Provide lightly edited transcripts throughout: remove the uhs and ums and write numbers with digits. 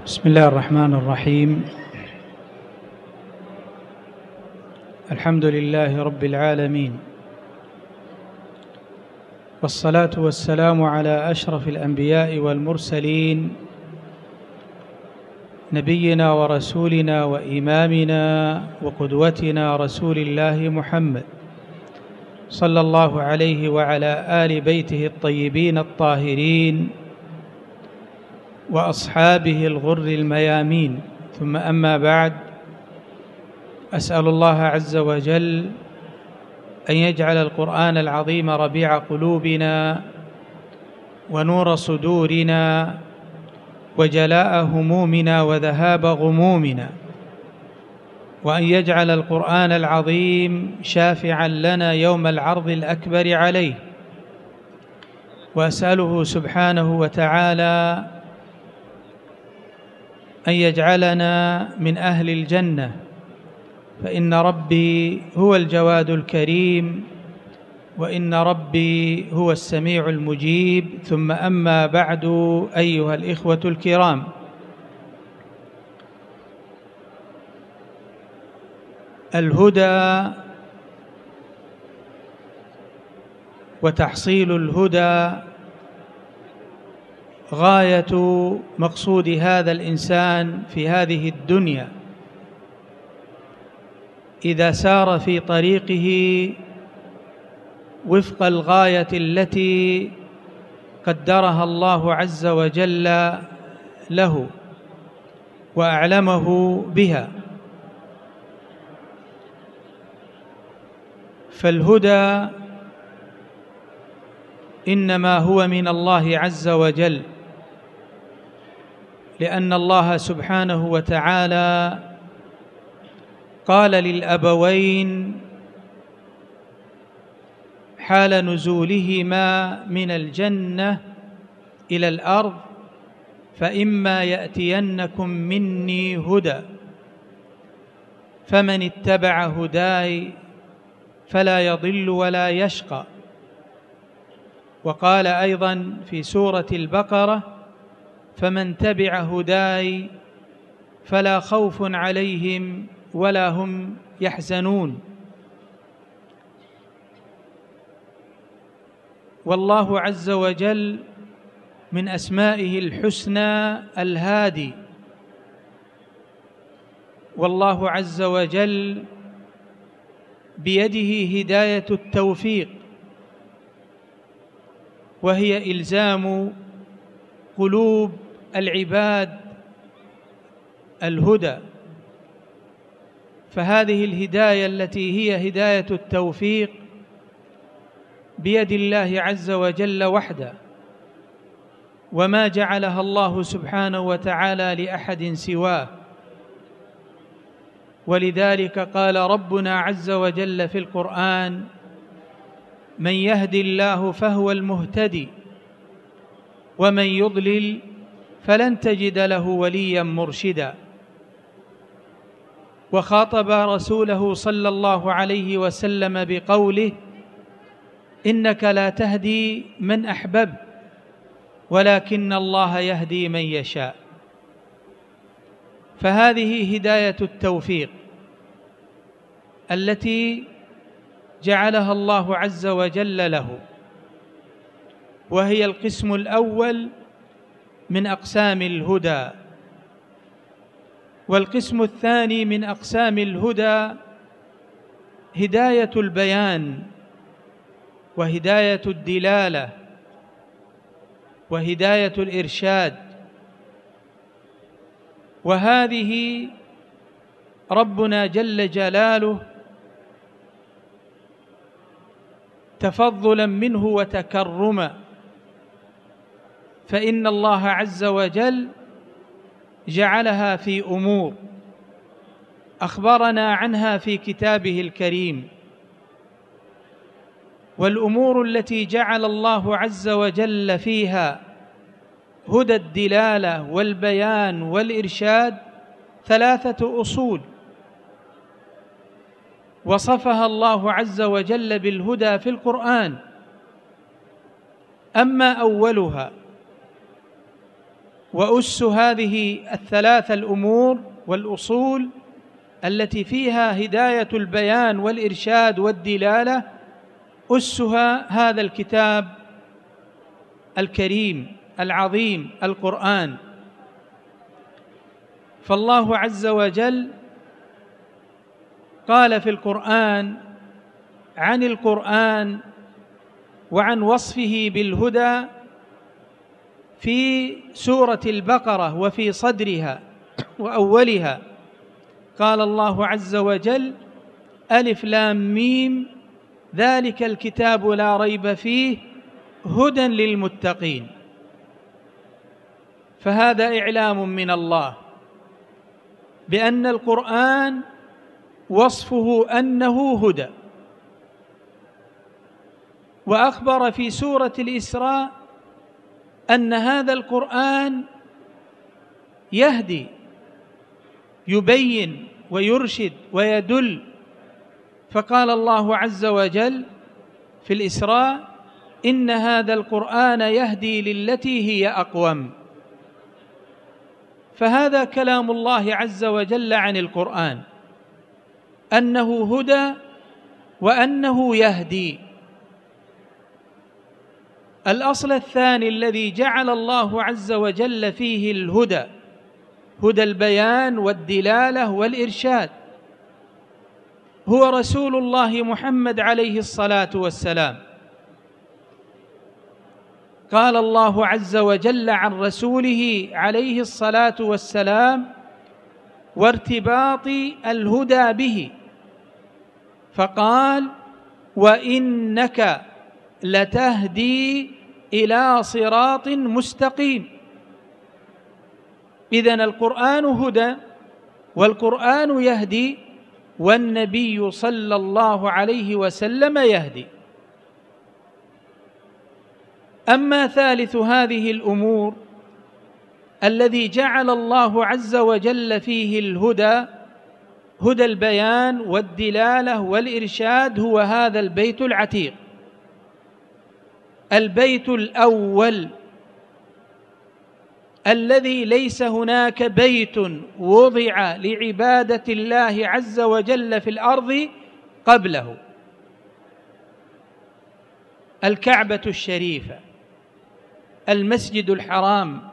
بسم الله الرحمن الرحيم. الحمد لله رب العالمين، والصلاة والسلام على أشرف الأنبياء والمرسلين، نبينا ورسولنا وإمامنا وقدوتنا رسول الله محمد صلى الله عليه وعلى آل بيته الطيبين الطاهرين وأصحابه الغر الميامين، ثم أما بعد، أسأل الله عز وجل أن يجعل القرآن العظيم ربيع قلوبنا ونور صدورنا وجلاء همومنا وذهاب غمومنا، وأن يجعل القرآن العظيم شافعا لنا يوم العرض الأكبر عليه. وأسأله سبحانه وتعالى أن يجعلنا من أهل الجنة، فإن ربي هو الجواد الكريم، وإن ربي هو السميع المجيب. ثم أما بعد، أيها الإخوة الكرام، الهدى وتحصيل الهدى غاية مقصود هذا الإنسان في هذه الدنيا. إذا سار في طريقه وفق الغاية التي قدرها الله عز وجل له وأعلمه بها، فالهدى إنما هو من الله عز وجل، لأن الله سبحانه وتعالى قال للأبوين حال نزولهما من الجنة إلى الأرض: فإما يأتينكم مني هدى فمن اتبع هداي فلا يضل ولا يشقى. وقال أيضا في سورة البقرة: فمن تبع هداي فلا خوف عليهم ولا هم يحزنون. والله عز وجل من أسمائه الحسنى الهادي، والله عز وجل بيده هداية التوفيق، وهي إلزام قلوب العباد الهدى. فهذه الهداية التي هي هداية التوفيق بيد الله عز وجل وحده، وما جعلها الله سبحانه وتعالى لأحد سواه. ولذلك قال ربنا عز وجل في القرآن: من يهدي الله فهو المهتدي ومن يضلل فلن تجد له وليا مرشدا. وخاطب رسوله صلى الله عليه وسلم بقوله: إنك لا تهدي من أحببت ولكن الله يهدي من يشاء. فهذه هداية التوفيق التي جعلها الله عز وجل له، وهي القسم الأول من أقسام الهدى. والقسم الثاني من أقسام الهدى هداية البيان وهداية الدلالة وهداية الإرشاد، وهذه ربنا جل جلاله تفضلا منه وتكرما، فإن الله عز وجل جعلها في أمور أخبرنا عنها في كتابه الكريم. والأمور التي جعل الله عز وجل فيها هدى الدلالة والبيان والإرشاد 3 أصول وصفها الله عز وجل بالهدى في القرآن. أما أولها وأس هذه الثلاث الأمور والأصول التي فيها هداية البيان والإرشاد والدلالة، أسها هذا الكتاب الكريم العظيم القرآن. فالله عز وجل قال في القرآن عن القرآن وعن وصفه بالهدى في سورة البقرة وفي صدرها وأولها، قال الله عز وجل: ألف لام ميم ذلك الكتاب لا ريب فيه هدى للمتقين. فهذا إعلام من الله بأن القرآن وصفه أنه هدى. وأخبر في سورة الإسراء أن هذا القرآن يهدي، يبين ويرشد ويدل. فقال الله عز وجل في الإسراء: إن هذا القرآن يهدي للتي هي أقوم. فهذا كلام الله عز وجل عن القرآن أنه هدى وأنه يهدي. الأصل الثاني الذي جعل الله عز وجل فيه الهدى، هدى البيان والدلالة والإرشاد، هو رسول الله محمد عليه الصلاة والسلام. قال الله عز وجل عن رسوله عليه الصلاة والسلام وارتباط الهدى به، فقال: وإنك لتهدي إلى صراط مستقيم. إذن القرآن هدى والقرآن يهدي والنبي صلى الله عليه وسلم يهدي. أما ثالث هذه الأمور الذي جعل الله عز وجل فيه الهدى، هدى البيان والدلالة والإرشاد، هو هذا البيت العتيق، البيت الأول الذي ليس هناك بيت وضع لعبادة الله عز وجل في الأرض قبله، الكعبة الشريفة، المسجد الحرام.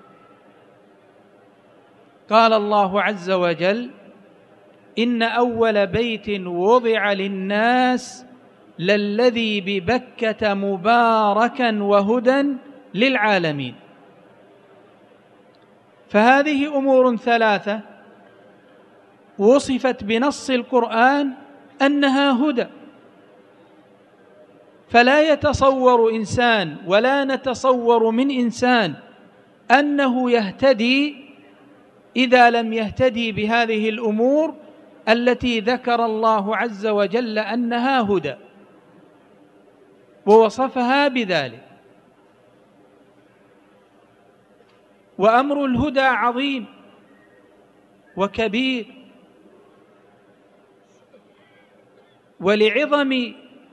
قال الله عز وجل: إن أول بيت وضع للناس للذي ببكة مباركا وهدى للعالمين. فهذه أمور ثلاثة وصفت بنص القرآن أنها هدى، فلا يتصور إنسان ولا نتصور من إنسان أنه يهتدي إذا لم يهتدي بهذه الأمور التي ذكر الله عز وجل أنها هدى ووصفها بذلك. وأمر الهدى عظيم وكبير، ولعظم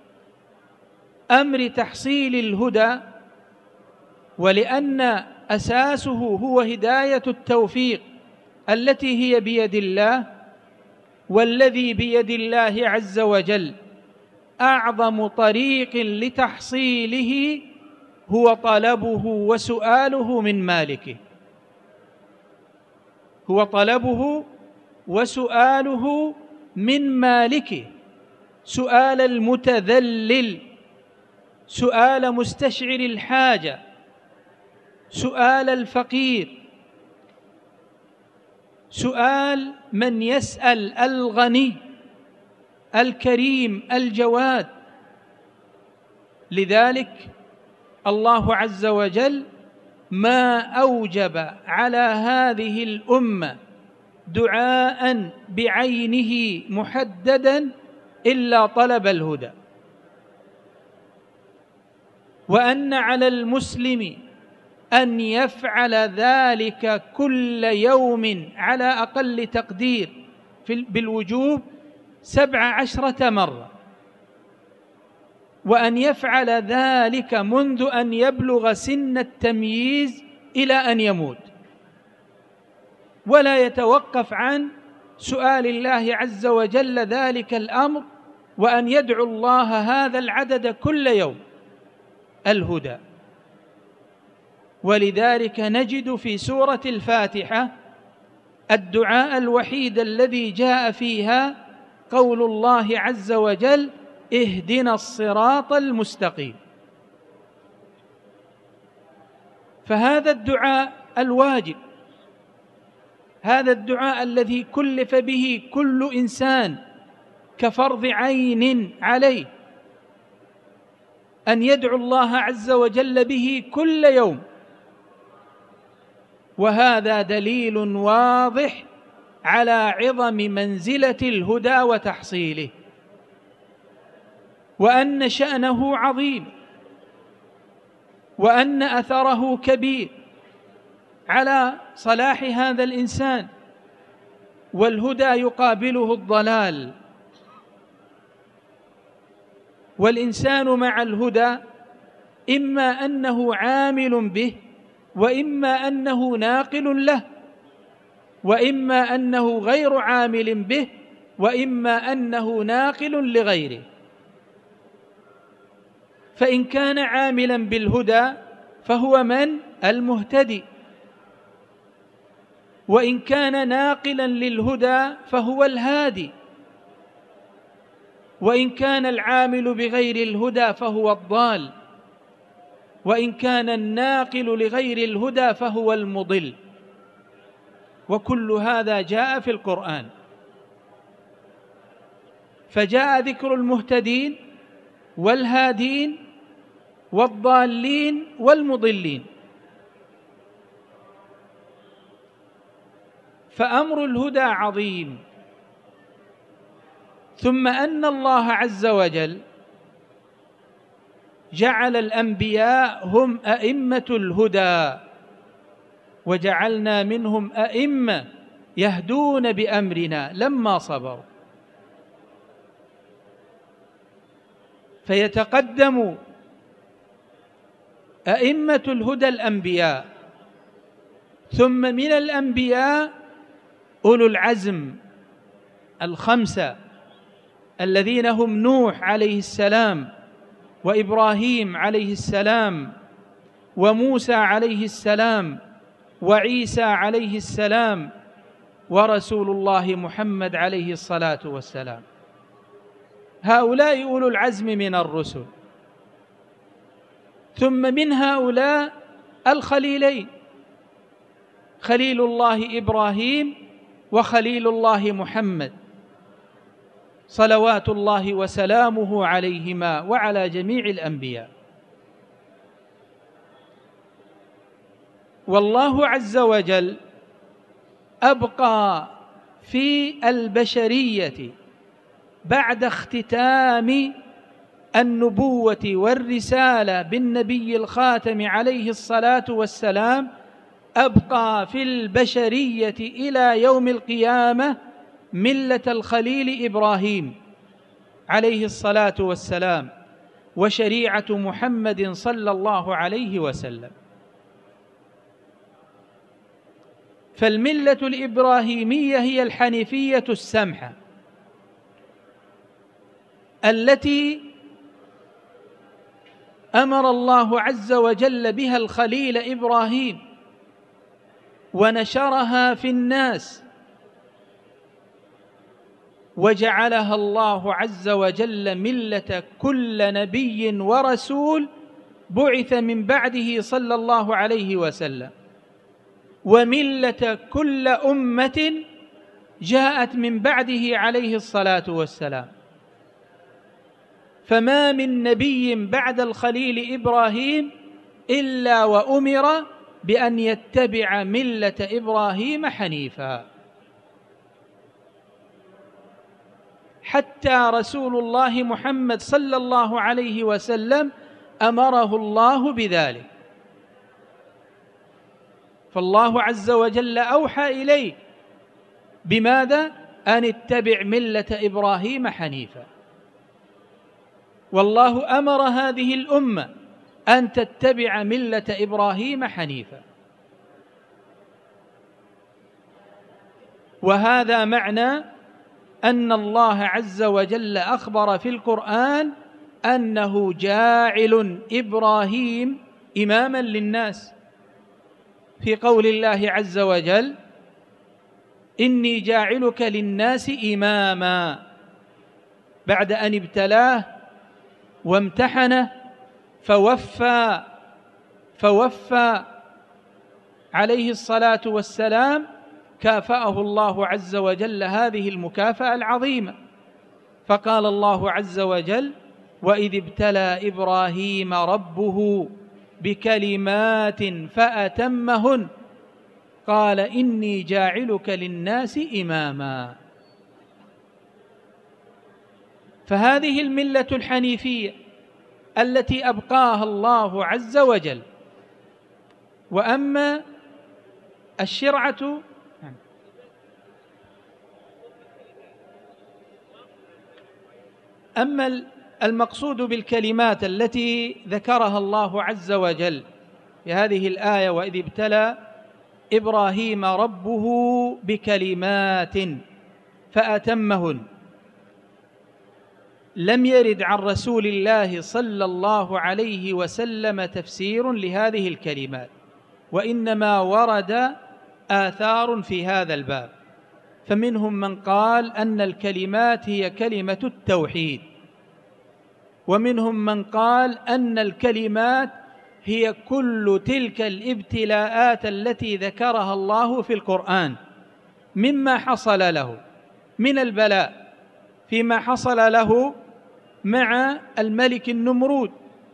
أمر تحصيل الهدى ولأن أساسه هو هداية التوفيق التي هي بيد الله، والذي بيد الله عز وجل أعظم طريق لتحصيله هو طلبه وسؤاله من مالكه، هو طلبه وسؤاله من مالكه، سؤال المتذلل، سؤال مستشعر الحاجة، سؤال الفقير، سؤال من يسأل الغني الكريم الجواد. لذلك الله عز وجل ما أوجب على هذه الأمة دعاء بعينه محددا إلا طلب الهدى، وأن على المسلم أن يفعل ذلك كل يوم على أقل تقدير بالوجوب 17 مرة، وأن يفعل ذلك منذ أن يبلغ سن التمييز إلى أن يموت. ولا يتوقف عن سؤال الله عز وجل ذلك الأمر، وأن يدعو الله هذا العدد كل يوم الهدى. ولذلك نجد في سورة الفاتحة الدعاء الوحيد الذي جاء فيها قول الله عز وجل: اهدنا الصراط المستقيم. فهذا الدعاء الواجب، هذا الدعاء الذي كلف به كل إنسان كفرض عين عليه أن يدعو الله عز وجل به كل يوم، وهذا دليل واضح على عظم منزلة الهدى وتحصيله، وأن شأنه عظيم، وأن أثره كبير على صلاح هذا الإنسان. والهدى يقابله الضلال، والإنسان مع الهدى إما أنه عامل به، وإما أنه ناقل له، وإما أنه غير عامل به، وإما أنه ناقل لغيره. فإن كان عاملا بالهدى فهو من؟ المهتدي. وإن كان ناقلا للهدى فهو الهادي. وإن كان العامل بغير الهدى فهو الضال. وإن كان الناقل لغير الهدى فهو المضل. وكل هذا جاء في القرآن، فجاء ذكر المهتدين والهادين والضالين والمضلين. فأمر الهدى عظيم. ثم أن الله عز وجل جعل الأنبياء هم أئمة الهدى، وجعلنا منهم أئمة يهدون بأمرنا لما صبروا. فيتقدم أئمة الهدى الأنبياء، ثم من الأنبياء أولو العزم الخمسة الذين هم نوح عليه السلام، وإبراهيم عليه السلام، وموسى عليه السلام، وعيسى عليه السلام، ورسول الله محمد عليه الصلاة والسلام. هؤلاء أولو العزم من الرسل. ثم من هؤلاء الخليلين، خليل الله إبراهيم وخليل الله محمد، صلوات الله وسلامه عليهما وعلى جميع الأنبياء. والله عز وجل أبقى في البشرية بعد اختتام النبوة والرسالة بالنبي الخاتم عليه الصلاة والسلام، أبقى في البشرية إلى يوم القيامة ملة الخليل إبراهيم عليه الصلاة والسلام، وشريعة محمد صلى الله عليه وسلم. فالملة الإبراهيمية هي الحنيفية السمحة التي أمر الله عز وجل بها الخليل إبراهيم ونشرها في الناس، وجعلها الله عز وجل ملة كل نبي ورسول بعث من بعده صلى الله عليه وسلم، وملة كل أمة جاءت من بعده عليه الصلاة والسلام. فما من نبي بعد الخليل إبراهيم إلا وأمر بأن يتبع ملة إبراهيم حنيفا، حتى رسول الله محمد صلى الله عليه وسلم أمره الله بذلك. فالله عز وجل أوحى إليه بماذا؟ أن اتبع ملة إبراهيم حنيفا. والله أمر هذه الأمة أن تتبع ملة إبراهيم حنيفا. وهذا معنى أن الله عز وجل أخبر في القرآن أنه جاعل إبراهيم إماما للناس، في قول الله عز وجل: إني جاعلك للناس إماما، بعد أن ابتلاه وامتحنه فوفى عليه الصلاة والسلام، كافأه الله عز وجل هذه المكافأة العظيمة. فقال الله عز وجل: وإذ ابتلى إبراهيم ربه بكلمات فأتمهن قال إني جاعلك للناس إماما. فهذه الملة الحنيفية التي أبقاها الله عز وجل. وأما الشرعة أما المقصود بالكلمات التي ذكرها الله عز وجل في هذه الآية: وإذ ابتلى إبراهيم ربه بكلمات فأتمهن، لم يرد عن رسول الله صلى الله عليه وسلم تفسير لهذه الكلمات، وإنما ورد آثار في هذا الباب. فمنهم من قال أن الكلمات هي كلمة التوحيد، ومنهم من قال أن الكلمات هي كل تلك الابتلاءات التي ذكرها الله في القرآن مما حصل له من البلاء، فيما حصل له مع الملك النمرود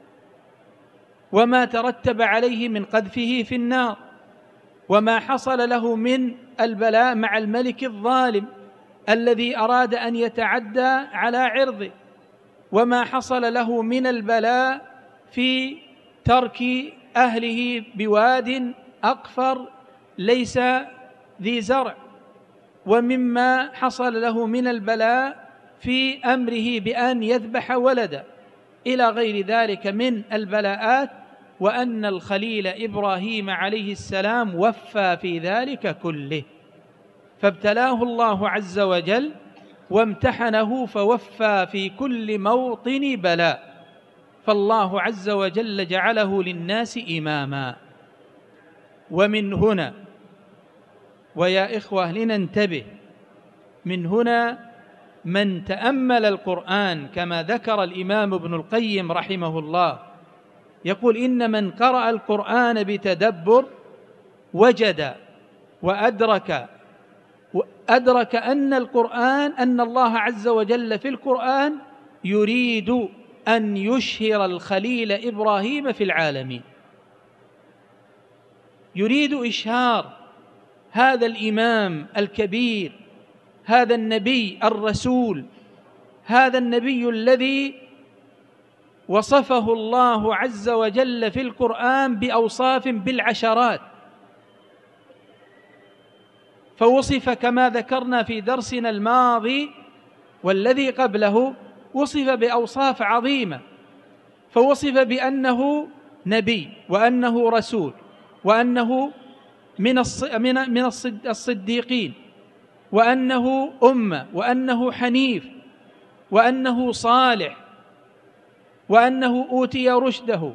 وما ترتب عليه من قذفه في النار، وما حصل له من البلاء مع الملك الظالم الذي أراد أن يتعدى على عرضه، وما حصل له من البلاء في ترك أهله بواد أقفر ليس ذي زرع، ومما حصل له من البلاء في أمره بأن يذبح ولده، إلى غير ذلك من البلاءات. وأن الخليل إبراهيم عليه السلام وفى في ذلك كله، فابتلاه الله عز وجل وامتحنه فوفى في كل موطن بلاء، فالله عز وجل جعله للناس إماما. ومن هنا، ويا إخوة لننتبه، من هنا من تأمل القرآن كما ذكر الإمام ابن القيم رحمه الله، يقول: إن من قرأ القرآن بتدبر وجد وأدرك أن الله عز وجل في القرآن يريد أن يشهر الخليل إبراهيم في العالمين، يريد إشهار هذا الإمام الكبير، هذا النبي الرسول، هذا النبي الذي وصفه الله عز وجل في القرآن بأوصاف بالعشرات، فوصف كما ذكرنا في درسنا الماضي والذي قبله، وصف بأوصاف عظيمة، فوصف بأنه نبي، وأنه رسول، وأنه من الصديقين، وأنه أمة، وأنه حنيف، وأنه صالح، وأنه أوتي رشده،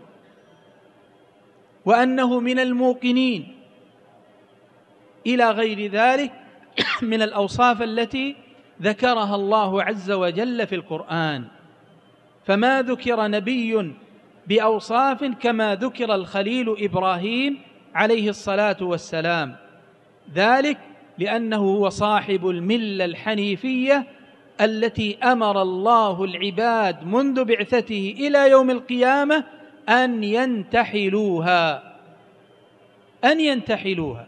وأنه من الموقنين، إلى غير ذلك من الأوصاف التي ذكرها الله عز وجل في القرآن. فما ذكر نبي بأوصاف كما ذكر الخليل إبراهيم عليه الصلاة والسلام، ذلك لأنه هو صاحب الملة الحنيفية التي أمر الله العباد منذ بعثته إلى يوم القيامة أن ينتحلوها.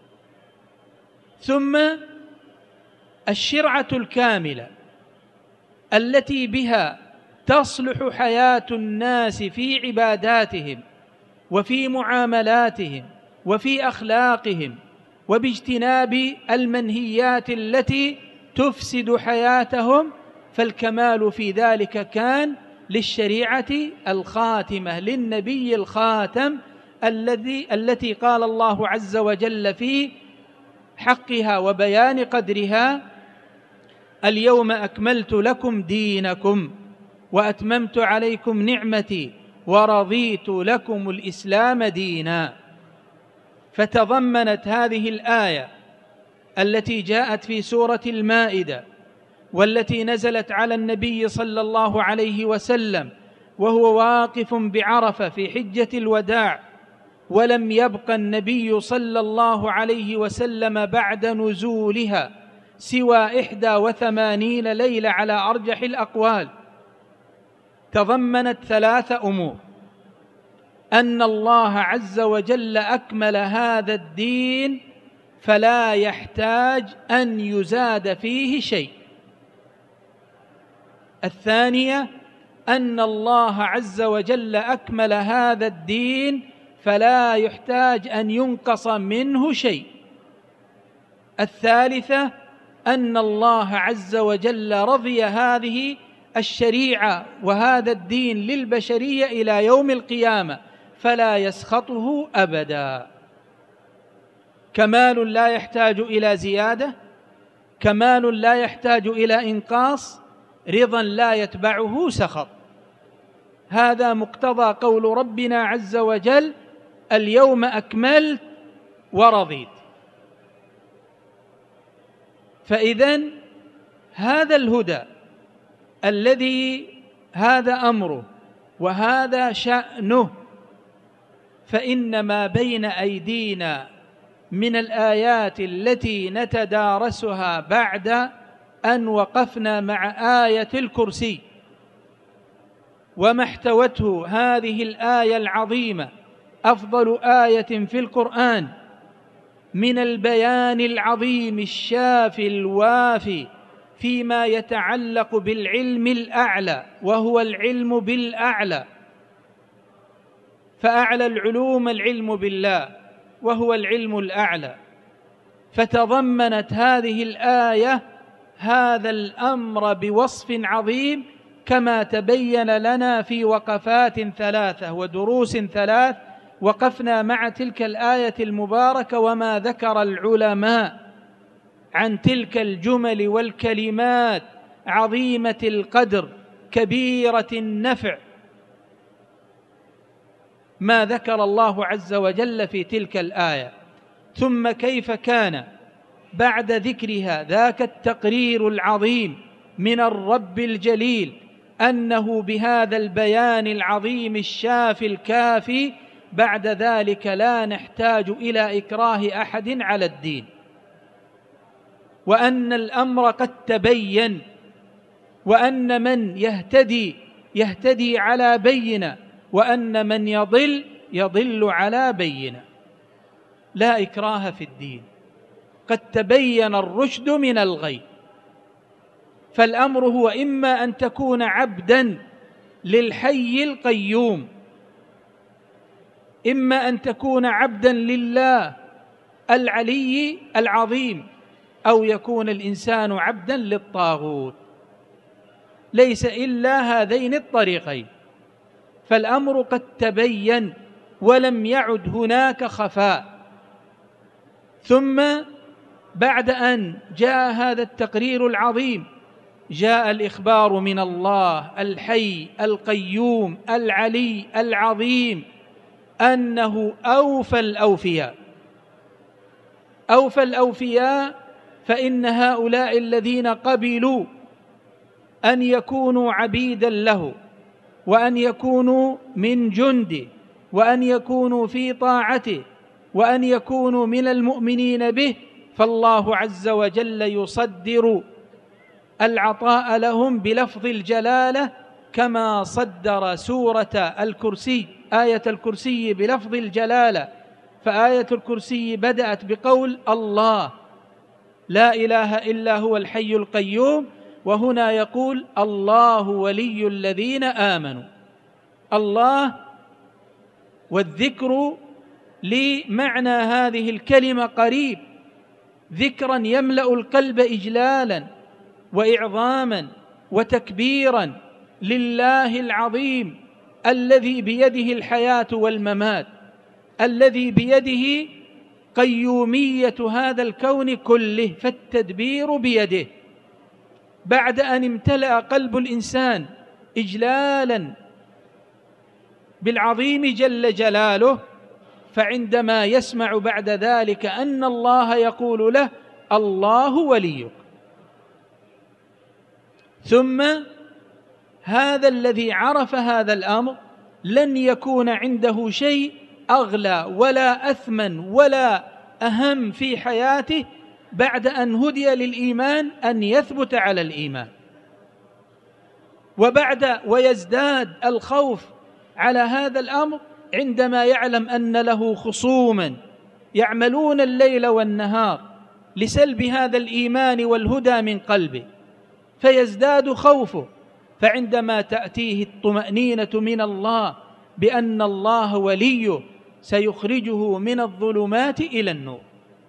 ثم الشرعة الكاملة التي بها تصلح حياة الناس في عباداتهم وفي معاملاتهم وفي أخلاقهم وباجتناب المنهيات التي تفسد حياتهم، فالكمال في ذلك كان للشريعة الخاتمة، للنبي الخاتم التي قال الله عز وجل فيه: حقها وبيان قدرها: اليوم أكملت لكم دينكم وأتممت عليكم نعمتي ورضيت لكم الإسلام دينا. فتضمنت هذه الآية التي جاءت في سورة المائدة والتي نزلت على النبي صلى الله عليه وسلم وهو واقف بعرفة في حجة الوداع، ولم يبق النبي صلى الله عليه وسلم بعد نزولها سوى 81 ليلة على أرجح الأقوال. تضمنت 3 أمور: أن الله عز وجل أكمل هذا الدين فلا يحتاج أن يزاد فيه شيء. الثانية: أن الله عز وجل أكمل هذا الدين فلا يحتاج أن ينقص منه شيء. الثالثة: أن الله عز وجل رضي هذه الشريعة وهذا الدين للبشرية إلى يوم القيامة فلا يسخطه أبدا. كمال لا يحتاج إلى زيادة، كمال لا يحتاج إلى إنقاص، رضا لا يتبعه سخط. هذا مقتضى قول ربنا عز وجل: اليوم أكملت ورضيت. فإذن هذا الهدى الذي هذا أمره وهذا شأنه، فإن ما بين أيدينا من الآيات التي نتدارسها بعد أن وقفنا مع آية الكرسي وما احتوته هذه الآية العظيمة، أفضل آية في القرآن، من البيان العظيم الشافي الوافي فيما يتعلق بالعلم الأعلى وهو العلم بالأعلى. فأعلى العلوم العلم بالله وهو العلم الأعلى. فتضمنت هذه الآية هذا الأمر بوصف عظيم كما تبين لنا في وقفات 3 ودروس 3 وقفنا مع تلك الآية المباركة وما ذكر العلماء عن تلك الجمل والكلمات عظيمة القدر كبيرة النفع، ما ذكر الله عز وجل في تلك الآية. ثم كيف كان بعد ذكرها ذاك التقرير العظيم من الرب الجليل أنه بهذا البيان العظيم الشافي الكافي بعد ذلك لا نحتاج إلى إكراه أحد على الدين، وأن الأمر قد تبين، وأن من يهتدي على بينة، وأن من يضل على بينة. لا إكراه في الدين، قد تبين الرشد من الغي. فالأمر هو إما أن تكون عبدا للحي القيوم، إما أن تكون عبدا لله العلي العظيم، أو يكون الإنسان عبدا للطاغوت. ليس إلا هذين الطريقين. فالأمر قد تبين ولم يعد هناك خفاء. ثم بعد أن جاء هذا التقرير العظيم جاء الإخبار من الله الحي القيوم العلي العظيم أنه أوفى الأوفياء، فإن هؤلاء الذين قبلوا أن يكونوا عبيدا له، وأن يكونوا من جنده، وأن يكونوا في طاعته، وأن يكونوا من المؤمنين به، فالله عز وجل يصدر العطاء لهم بلفظ الجلالة كما صدر سورة الكرسي آية الكرسي بلفظ الجلالة. فآية الكرسي بدأت بقول الله لا إله إلا هو الحي القيوم، وهنا يقول الله ولي الذين آمنوا. الله والذكر لمعنى هذه الكلمة قريب، ذكرا يملأ القلب إجلالا وإعظاما وتكبيرا لله العظيم الذي بيده الحياة والممات، الذي بيده قيومية هذا الكون كله، فالتدبير بيده. بعد أن امتلأ قلب الإنسان إجلالا بالعظيم جل جلاله، فعندما يسمع بعد ذلك أن الله يقول له: الله وليك، ثم هذا الذي عرف هذا الأمر لن يكون عنده شيء أغلى ولا أثمن ولا أهم في حياته بعد أن هدي للإيمان أن يثبت على الإيمان، ويزداد الخوف على هذا الأمر عندما يعلم أن له خصوما يعملون الليل والنهار لسلب هذا الإيمان والهدى من قلبه، فيزداد خوفه. فعندما تأتيه الطمأنينة من الله بأن الله وليه سيخرجه من الظلمات إلى النور،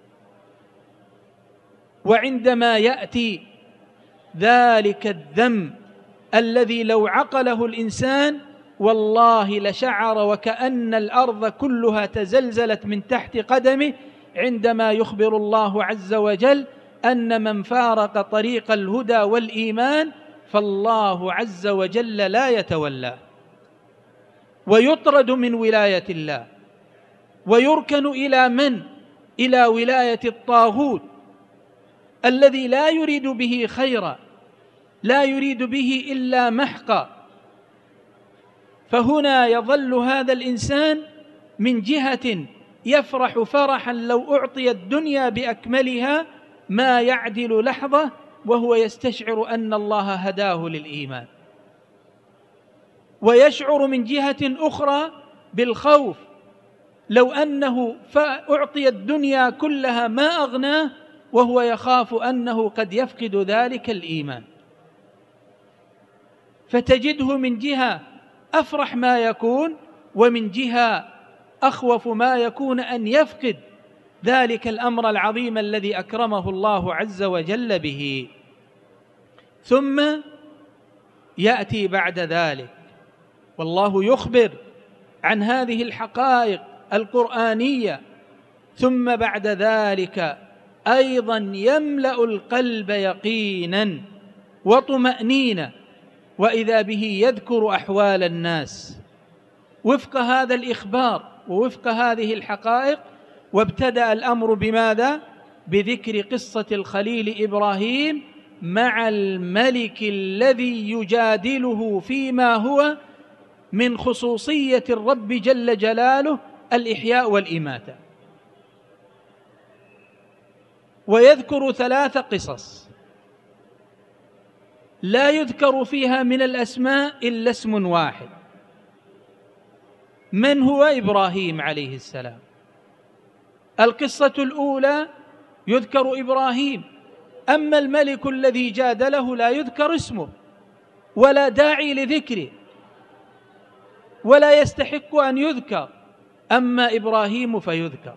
وعندما يأتي ذلك الذم الذي لو عقله الإنسان والله لشعر وكأن الأرض كلها تزلزلت من تحت قدمه، عندما يخبر الله عز وجل أن من فارق طريق الهدى والإيمان فالله عز وجل لا يتولاه، ويطرد من ولاية الله، ويركن إلى من؟ إلى ولاية الطاغوت الذي لا يريد به خيرا، لا يريد به إلا محقا. فهنا يظل هذا الإنسان من جهة يفرح فرحا لو أعطي الدنيا بأكملها ما يعدل لحظة، وهو يستشعر أن الله هداه للإيمان، ويشعر من جهة أخرى بالخوف لو أنه أعطي الدنيا كلها ما أغناه، وهو يخاف أنه قد يفقد ذلك الإيمان. فتجده من جهة أفرح ما يكون، ومن جهة أخوف ما يكون أن يفقد ذلك الأمر العظيم الذي أكرمه الله عز وجل به. ثم يأتي بعد ذلك والله يخبر عن هذه الحقائق القرآنية، ثم بعد ذلك أيضا يملأ القلب يقينا وطمأنينة، وإذا به يذكر أحوال الناس وفق هذا الإخبار ووفق هذه الحقائق. وابتدأ الأمر بماذا؟ بذكر قصة الخليل إبراهيم مع الملك الذي يجادله فيما هو من خصوصية الرب جل جلاله الإحياء والإماتة، ويذكر 3 قصص لا يذكر فيها من الأسماء إلا اسم واحد، من هو؟ إبراهيم عليه السلام. القصة الأولى يذكر إبراهيم، أما الملك الذي جادله لا يذكر اسمه ولا داعي لذكره ولا يستحق أن يذكر، أما إبراهيم فيذكر.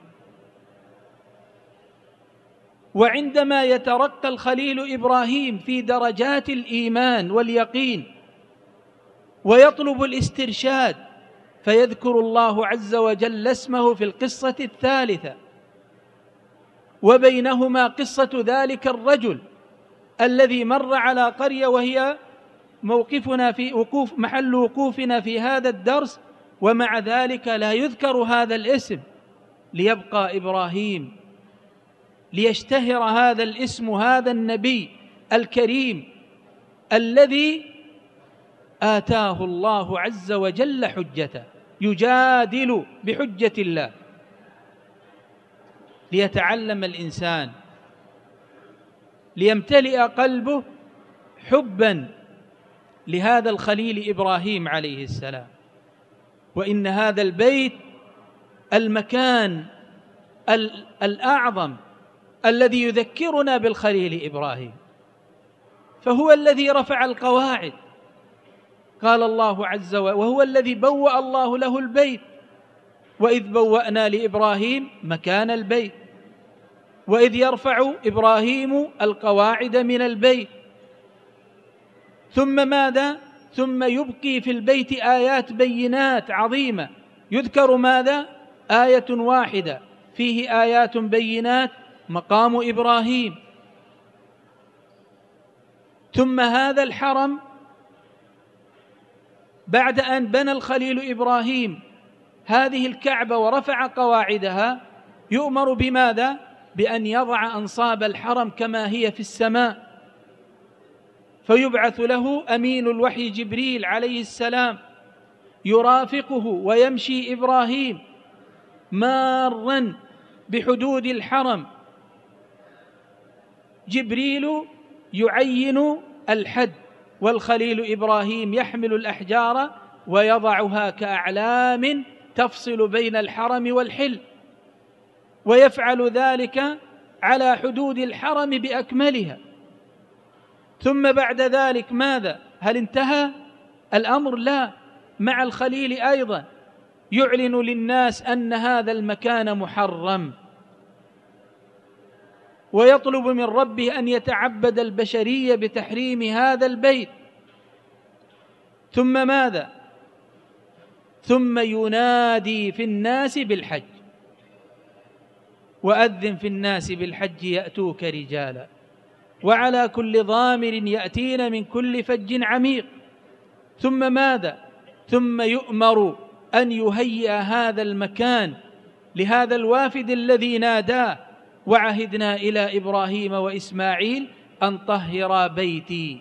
وعندما يترقى الخليل إبراهيم في درجات الإيمان واليقين ويطلب الاسترشاد، فيذكر الله عز وجل اسمه في القصة الثالثة، وبينهما قصة ذلك الرجل الذي مر على قرية وهي محل وقوفنا في هذا الدرس، ومع ذلك لا يذكر هذا الاسم، ليبقى إبراهيم، ليشتهر هذا الاسم، هذا النبي الكريم الذي آتاه الله عز وجل حجته، يجادل بحجة الله، ليتعلم الإنسان، ليمتلئ قلبه حبا لهذا الخليل إبراهيم عليه السلام. وإن هذا البيت المكان الأعظم الذي يذكرنا بالخليل إبراهيم، فهو الذي رفع القواعد. قال الله عز وجل: وهو الذي بوأ الله له البيت، وإذ بوأنا لإبراهيم مكان البيت، وإذ يرفع إبراهيم القواعد من البيت. ثم ماذا؟ ثم يبقي في البيت آيات بينات عظيمة، يذكر ماذا؟ آية واحدة فيه آيات بينات مقام إبراهيم. ثم هذا الحرم بعد أن بنى الخليل إبراهيم هذه الكعبة ورفع قواعدها يؤمر بماذا؟ بأن يضع أنصاب الحرم كما هي في السماء، فيبعث له أمين الوحي جبريل عليه السلام يرافقه ويمشي إبراهيم مارا بحدود الحرم. جبريل يعين الحد، والخليل إبراهيم يحمل الأحجار ويضعها كأعلام تفصل بين الحرم والحل، ويفعل ذلك على حدود الحرم بأكملها. ثم بعد ذلك ماذا؟ هل انتهى الأمر؟ لا، مع الخليل أيضا يعلن للناس أن هذا المكان محرم، ويطلب من ربه أن يتعبد البشرية بتحريم هذا البيت. ثم ماذا؟ ثم ينادي في الناس بالحج، وأذن في الناس بالحج يأتوك رجالا وعلى كل ضامر يأتين من كل فج عميق. ثم ماذا؟ ثم يؤمر أن يهيئ هذا المكان لهذا الوافد الذي ناداه: وعهدنا إلى إبراهيم وإسماعيل أن طهرا بيتي.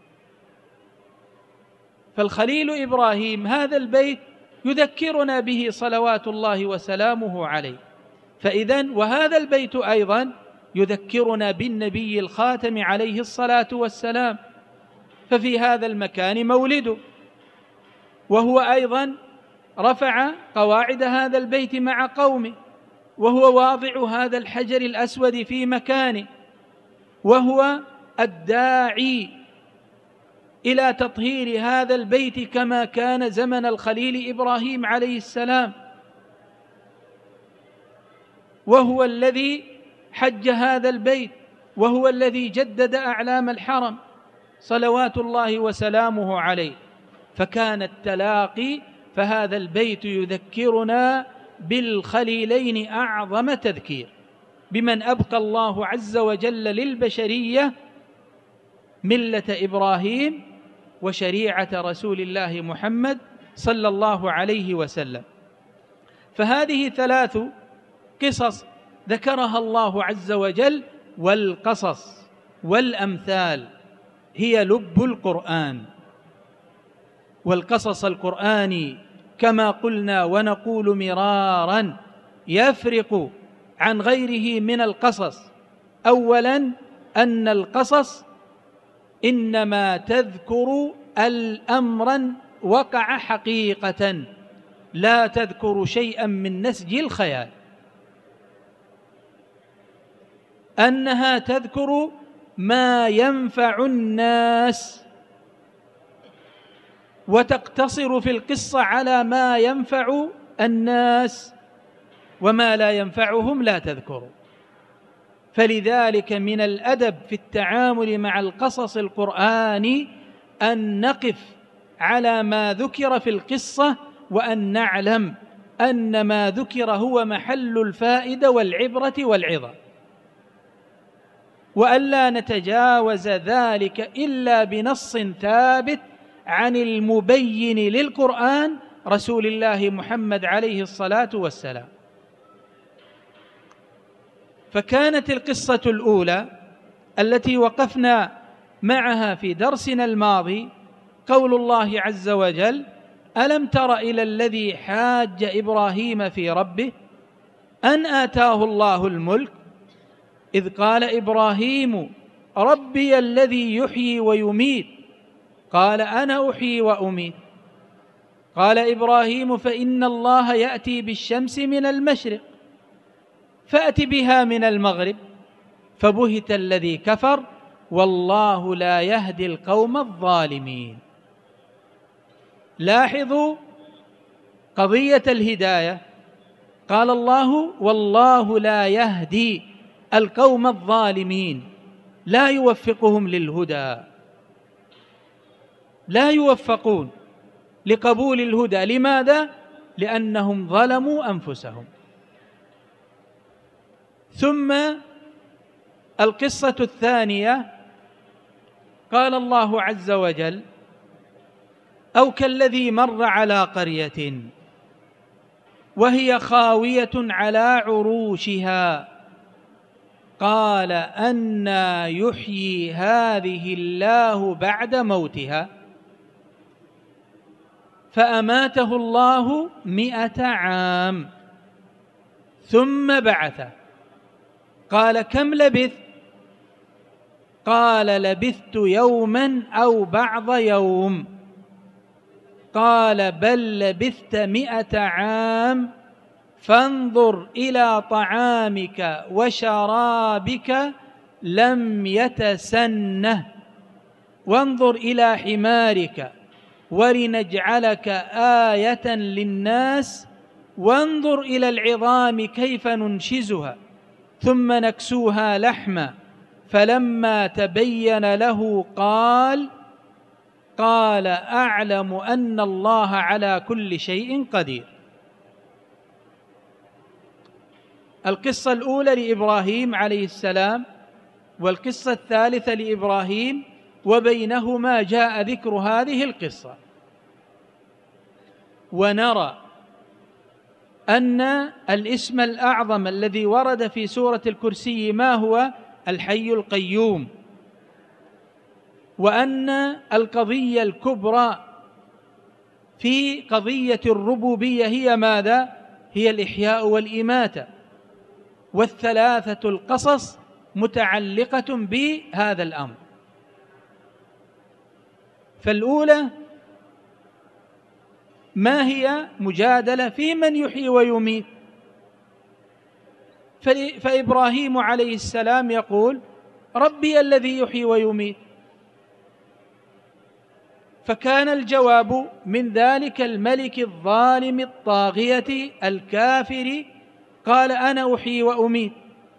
فالخليل إبراهيم هذا البيت يذكرنا به صلوات الله وسلامه عليه. فإذن وهذا البيت أيضا يذكرنا بالنبي الخاتم عليه الصلاة والسلام، ففي هذا المكان مولده، وهو أيضا رفع قواعد هذا البيت مع قومه، وهو واضع هذا الحجر الأسود في مكانه، وهو الداعي إلى تطهير هذا البيت كما كان زمن الخليل إبراهيم عليه السلام، وهو الذي حج هذا البيت، وهو الذي جدد أعلام الحرم صلوات الله وسلامه عليه. فكان التلاقي، فهذا البيت يذكرنا بالخليلين أعظم تذكير، بمن أبقى الله عز وجل للبشرية ملة إبراهيم وشريعة رسول الله محمد صلى الله عليه وسلم. فهذه 3 قصص ذكرها الله عز وجل، والقصص والأمثال هي لب القرآن. والقصص القرآني كما قلنا ونقول مرارا يفرق عن غيره من القصص. أولا أن القصص إنما تذكر الأمرا وقع حقيقة، لا تذكر شيئا من نسج الخيال، أنها تذكر ما ينفع الناس، وتقتصر في القصة على ما ينفع الناس، وما لا ينفعهم لا تذكر. فلذلك من الأدب في التعامل مع القصص القرآني أن نقف على ما ذكر في القصة، وأن نعلم أن ما ذكر هو محل الفائدة والعبرة والعظة، وأن لا نتجاوز ذلك إلا بنص ثابت عن المبين للقرآن رسول الله محمد عليه الصلاة والسلام. فكانت القصة الأولى التي وقفنا معها في درسنا الماضي قول الله عز وجل: ألم تر إلى الذي حاج إبراهيم في ربه أن آتاه الله الملك إذ قال إبراهيم ربي الذي يحيي ويميت قال أنا أحيي وأميت. قال إبراهيم فإن الله يأتي بالشمس من المشرق فأت بها من المغرب فبهت الذي كفر والله لا يهدي القوم الظالمين. لاحظوا قضية الهداية، قال الله والله لا يهدي القوم الظالمين، لا يوفقهم للهدى، لا يوفقون لقبول الهدى. لماذا؟ لأنهم ظلموا أنفسهم. ثم القصة الثانية قال الله عز وجل: أو كالذي مر على قرية وهي خاوية على عروشها قال أنى يحيي هذه الله بعد موتها فأماته الله 100 عام ثم بعثه قال: كم لبثت؟ قال: لبثت يوما أو بعض يوم. قال: بل لبثت 100 عام فانظر إلى طعامك وشرابك لم يتسنه وانظر إلى حمارك ولنجعلك آية للناس وانظر إلى العظام كيف ننشزها ثم نكسوها لحما فلما تبين له قال أعلم أن الله على كل شيء قدير. القصة الأولى لإبراهيم عليه السلام، والقصة الثالثة لإبراهيم، وبينهما جاء ذكر هذه القصة. ونرى أن الاسم الأعظم الذي ورد في سورة الكرسي ما هو؟ الحي القيوم، وأن القضية الكبرى في قضية الربوبية هي ماذا؟ هي الإحياء والإماتة، والثلاثة القصص متعلقة بهذا الأمر. فالأولى ما هي؟ مجادلة في من يحيي ويميت. فإبراهيم عليه السلام يقول: ربي الذي يحيي ويميت. فكان الجواب من ذلك الملك الظالم الطاغية الكافر قال: أنا أحيي وأميت.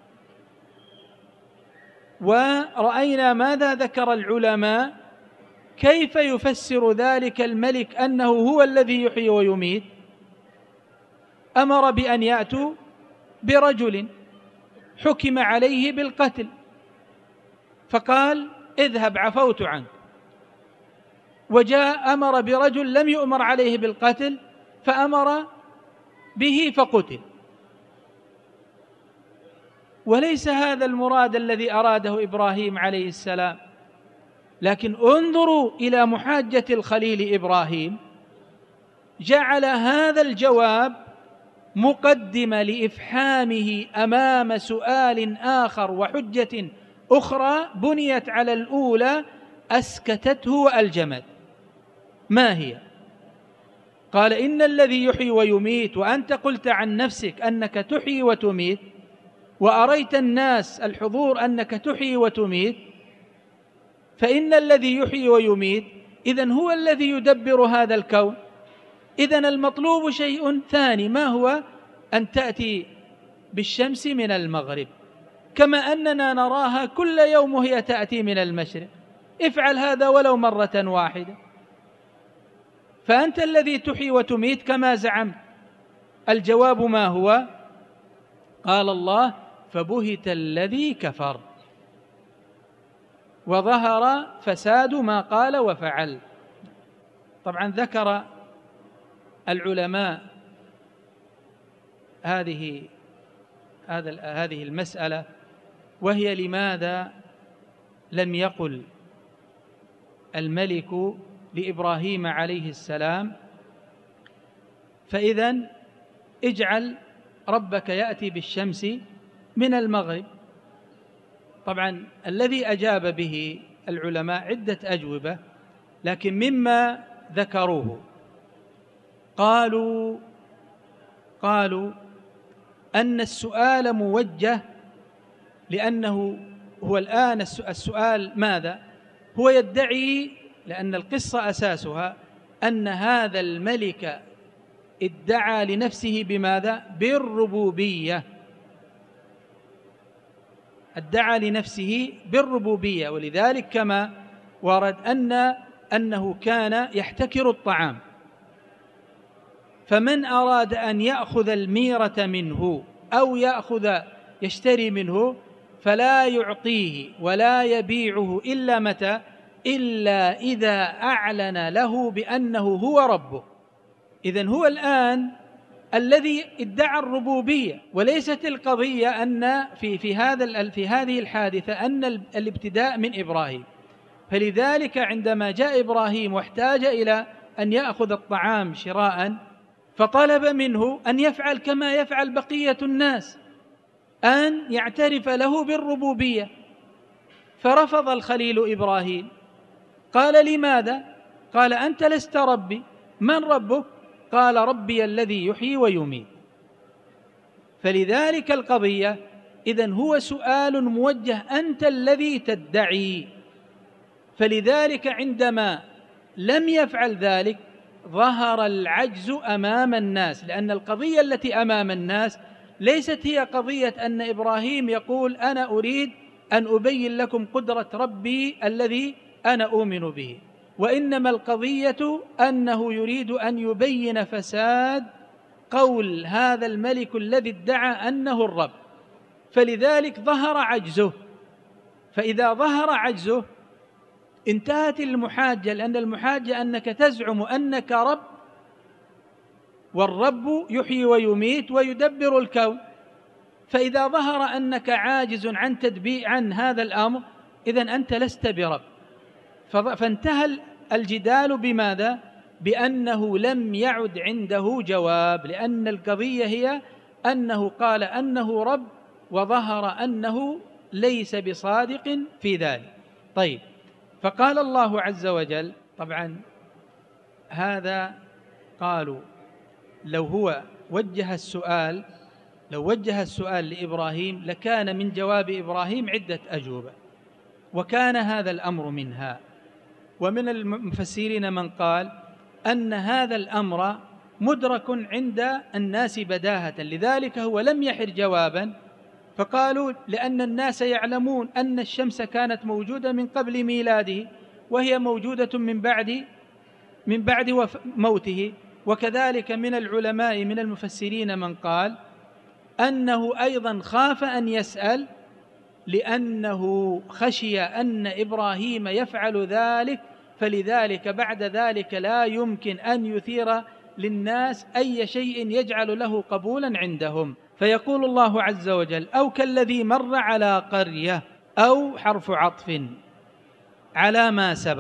ورأينا ماذا ذكر العلماء كيف يفسر ذلك الملك أنه هو الذي يحيي ويميت. أمر بأن يأتوا برجل حكم عليه بالقتل فقال: اذهب عفوت عنك. وجاء أمر برجل لم يؤمر عليه بالقتل فأمر به فقتل. وليس هذا المراد الذي أراده إبراهيم عليه السلام، لكن انظروا إلى محاجة الخليل إبراهيم، جعل هذا الجواب مقدمة لإفحامه أمام سؤال آخر وحجة أخرى بنيت على الأولى أسكتته وألجمت. ما هي؟ قال: إن الذي يحيي ويميت، وأنت قلت عن نفسك أنك تحيي وتميت، وأريت الناس الحضور أنك تحيي وتميت، فإن الذي يحيي ويميت إذن هو الذي يدبر هذا الكون. إذن المطلوب شيء ثاني، ما هو؟ أن تأتي بالشمس من المغرب كما أننا نراها كل يوم وهي تأتي من المشرق. افعل هذا ولو مرة واحدة، فأنت الذي تحيي وتميت كما زعمت. الجواب ما هو؟ قال الله: فبهت الذي كفر وظهر فساد ما قال وفعل. طبعا ذكر العلماء هذه المسألة، وهي لماذا لم يقل الملك لإبراهيم عليه السلام: فإذن اجعل ربك يأتي بالشمس من المغرب؟ طبعا الذي أجاب به العلماء عدة أجوبة، لكن مما ذكروه قالوا أن السؤال موجه، لأنه هو الآن السؤال ماذا؟ هو يدعي، لأن القصة أساسها أن هذا الملك ادعى لنفسه بماذا؟ بالربوبية. ادعى لنفسه بالربوبية، ولذلك كما ورد أنه كان يحتكر الطعام، فمن أراد أن يأخذ الميرة منه أو يأخذ يشتري منه فلا يعطيه ولا يبيعه إلا متى؟ إلا إذا أعلن له بأنه هو ربه. إذن هو الآن الذي ادعى الربوبية، وليست القضية أن في هذه الحادثة أن الابتداء من إبراهيم. فلذلك عندما جاء إبراهيم واحتاج إلى أن يأخذ الطعام شراء، فطلب منه أن يفعل كما يفعل بقية الناس، أن يعترف له بالربوبية. فرفض الخليل إبراهيم، قال: لماذا؟ قال: أنت لست ربي. من ربك؟ قال: ربي الذي يحيي ويميت. فلذلك القضية إذن هو سؤال موجه، أنت الذي تدعي. فلذلك عندما لم يفعل ذلك ظهر العجز أمام الناس، لأن القضية التي أمام الناس ليست هي قضية أن إبراهيم يقول: أنا أريد أن أبين لكم قدرة ربي الذي أنا أؤمن به، وإنما القضية أنه يريد أن يبين فساد قول هذا الملك الذي ادعى أنه الرب. فلذلك ظهر عجزه. فإذا ظهر عجزه انتهت المحاجة، لأن المحاجة أنك تزعم أنك رب، والرب يحيي ويميت ويدبر الكون. فإذا ظهر أنك عاجز عن هذا الأمر، إذن أنت لست برب. فانتهى الجدال بماذا؟ بأنه لم يعد عنده جواب، لأن القضية هي أنه قال أنه رب، وظهر أنه ليس بصادق في ذلك. طيب، فقال الله عز وجل، طبعا هذا قالوا لو هو وجه السؤال لإبراهيم لكان من جواب إبراهيم عدة أجوبة، وكان هذا الأمر منها. ومن المفسرين من قال أن هذا الأمر مدرك عند الناس بداهة، لذلك هو لم يحر جوابا. فقالوا لأن الناس يعلمون أن الشمس كانت موجودة من قبل ميلاده، وهي موجودة من بعد موته. وكذلك من العلماء من المفسرين من قال أنه أيضا خاف أن يسأل، لأنه خشي أن إبراهيم يفعل ذلك، فلذلك بعد ذلك لا يمكن أن يثير للناس أي شيء يجعل له قبولا عندهم. فيقول الله عز وجل: أو كالذي مر على قرية، أو حرف عطف على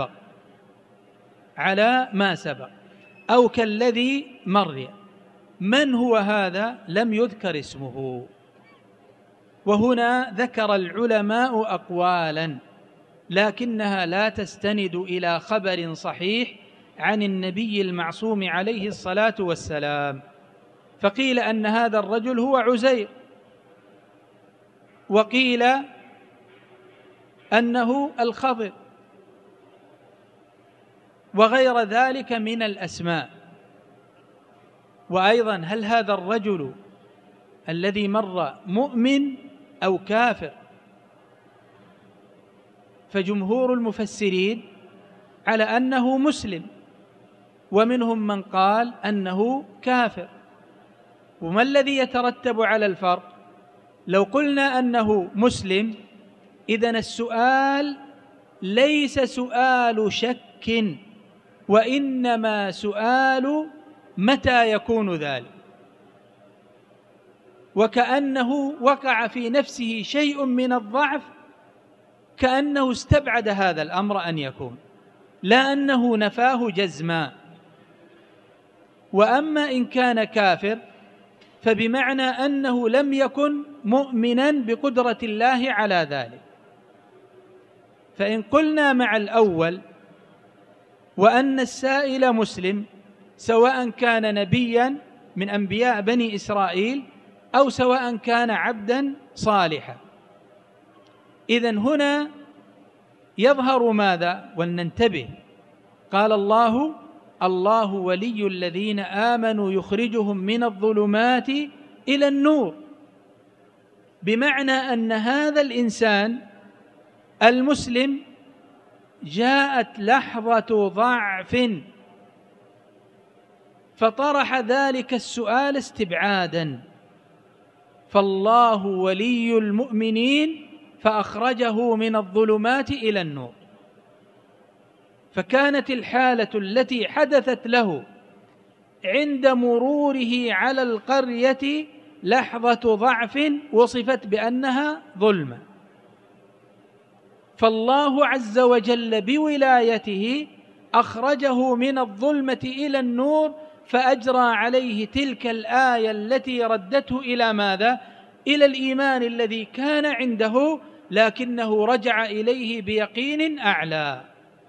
ما سبق، أو كالذي مر. من هو هذا؟ لم يذكر اسمه. وهنا ذكر العلماء أقوالا، لكنها لا تستند إلى خبر صحيح عن النبي المعصوم عليه الصلاة والسلام. فقيل أن هذا الرجل هو عزير، وقيل أنه الخضر، وغير ذلك من الأسماء. وأيضا هل هذا الرجل الذي مر مؤمن أو كافر؟ فجمهور المفسرين على أنه مسلم، ومنهم من قال أنه كافر. وما الذي يترتب على الفرق؟ لو قلنا أنه مسلم، إذن السؤال ليس سؤال شك، وإنما سؤال متى يكون ذلك، وكأنه وقع في نفسه شيء من الضعف، كأنه استبعد هذا الأمر أن يكون، لا أنه نفاه جزما. وأما إن كان كافر فبمعنى أنه لم يكن مؤمنا بقدرة الله على ذلك. فإن قلنا مع الأول وأن السائل مسلم، سواء كان نبيا من أنبياء بني إسرائيل أو سواء كان عبدا صالحا، إذن هنا يظهر ماذا؟ ولننتبه. قال الله ولي الذين آمنوا يخرجهم من الظلمات إلى النور، بمعنى أن هذا الإنسان المسلم جاءت لحظة ضعف فطرح ذلك السؤال استبعادا، فالله ولي المؤمنين فأخرجه من الظلمات إلى النور. فكانت الحالة التي حدثت له عند مروره على القرية لحظة ضعف وصفت بأنها ظلمة، فالله عز وجل بولايته أخرجه من الظلمة إلى النور، فأجرى عليه تلك الآية التي ردته إلى ماذا؟ إلى الإيمان الذي كان عنده، لكنه رجع إليه بيقين أعلى.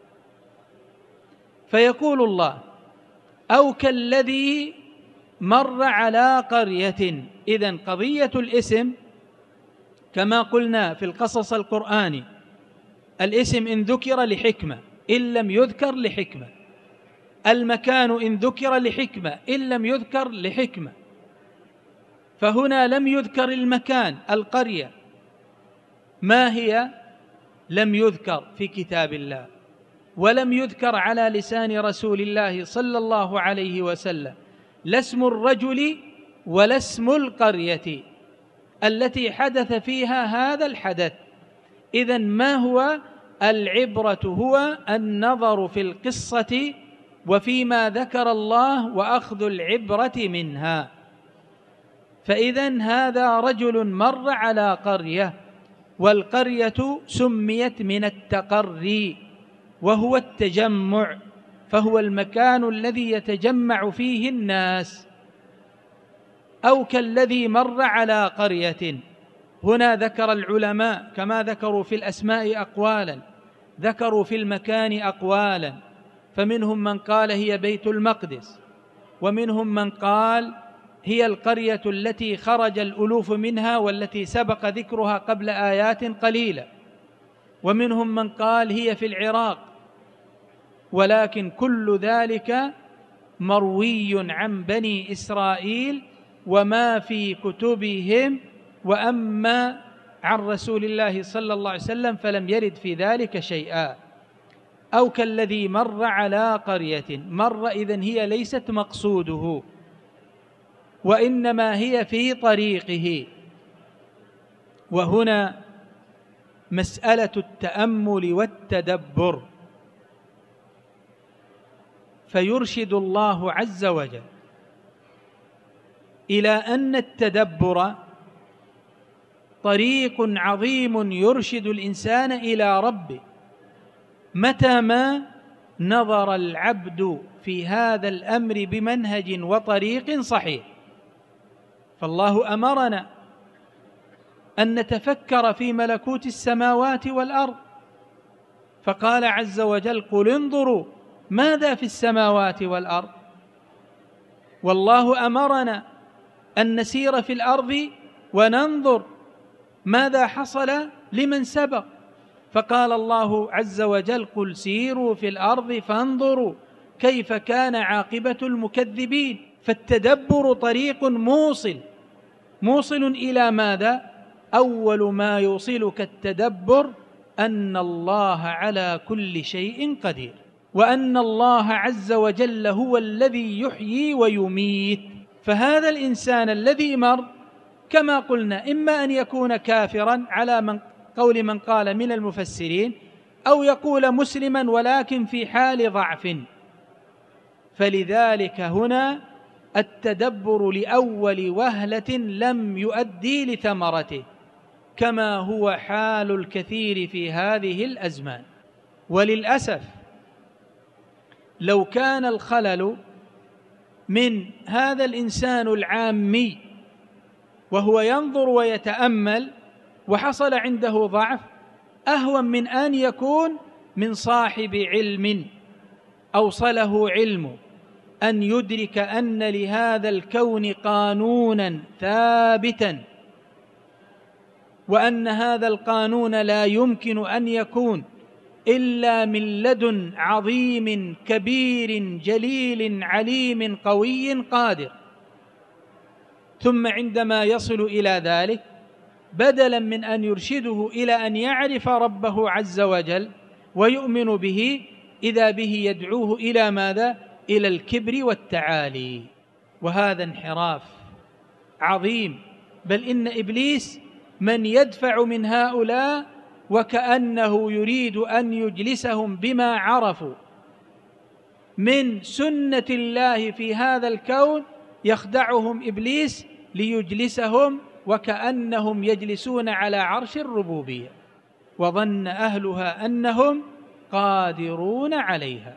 فيقول الله: أو كالذي مر على قرية. إذن قضية الاسم كما قلنا في القصص القرآني، الاسم إن ذكر لحكمة إن لم يذكر لحكمة، المكان إن ذكر لحكمة إن لم يذكر لحكمة. فهنا لم يذكر المكان، القرية ما هي؟ لم يذكر في كتاب الله، ولم يذكر على لسان رسول الله صلى الله عليه وسلم، لا اسم الرجل ولا اسم القرية التي حدث فيها هذا الحدث. إذن ما هو العبرة؟ هو النظر في القصة وفيما ذكر الله وأخذ العبرة منها. فإذن هذا رجل مر على قرية، والقرية سميت من التقري وهو التجمع، فهو المكان الذي يتجمع فيه الناس. أو كالذي مر على قرية، هنا ذكر العلماء كما ذكروا في الأسماء أقوالا، ذكروا في المكان أقوالا، فمنهم من قال هي بيت المقدس، ومنهم من قال هي القرية التي خرج الألوف منها والتي سبق ذكرها قبل آيات قليلة، ومنهم من قال هي في العراق. ولكن كل ذلك مروي عن بني إسرائيل وما في كتبهم، وأما عن رسول الله صلى الله عليه وسلم فلم يرد في ذلك شيئا. أو كالذي مر على قرية، مر إذن هي ليست مقصوده، وإنما هي في طريقه. وهنا مسألة التأمل والتدبر، فيرشد الله عز وجل إلى أن التدبر طريق عظيم يرشد الإنسان إلى ربه، متى ما نظر العبد في هذا الأمر بمنهج وطريق صحيح. فالله أمرنا أن نتفكر في ملكوت السماوات والأرض، فقال عز وجل: قل انظروا ماذا في السماوات والأرض. والله أمرنا أن نسير في الأرض وننظر ماذا حصل لمن سبق، فقال الله عز وجل: قل سيروا في الأرض فانظروا كيف كان عاقبة المكذبين. فالتدبر طريق موصل إلى ماذا؟ أول ما يوصلك التدبر أن الله على كل شيء قدير، وأن الله عز وجل هو الذي يحيي ويميت. فهذا الإنسان الذي مر كما قلنا إما أن يكون كافرا على قول من قال من المفسرين، أو يقول مسلما ولكن في حال ضعف. فلذلك هنا التدبر لأول وهلة لم يؤدي لثمرته، كما هو حال الكثير في هذه الأزمان. وللأسف لو كان الخلل من هذا الإنسان العامي وهو ينظر ويتأمل وحصل عنده ضعف، أهون من أن يكون من صاحب علم أوصله علمه أن يدرك أن لهذا الكون قانونا ثابتا، وأن هذا القانون لا يمكن أن يكون إلا من لدن عظيم كبير جليل عليم قوي قادر. ثم عندما يصل إلى ذلك، بدلا من أن يرشده إلى أن يعرف ربه عز وجل ويؤمن به، إذا به يدعوه إلى ماذا؟ إلى الكبر والتعالي. وهذا انحراف عظيم بل إن إبليس من يدفع من هؤلاء وكأنه يريد أن يجلسهم بما عرفوا من سنة الله في هذا الكون، يخدعهم إبليس ليجلسهم وكأنهم يجلسون على عرش الربوبية، وظن أهلها أنهم قادرون عليها.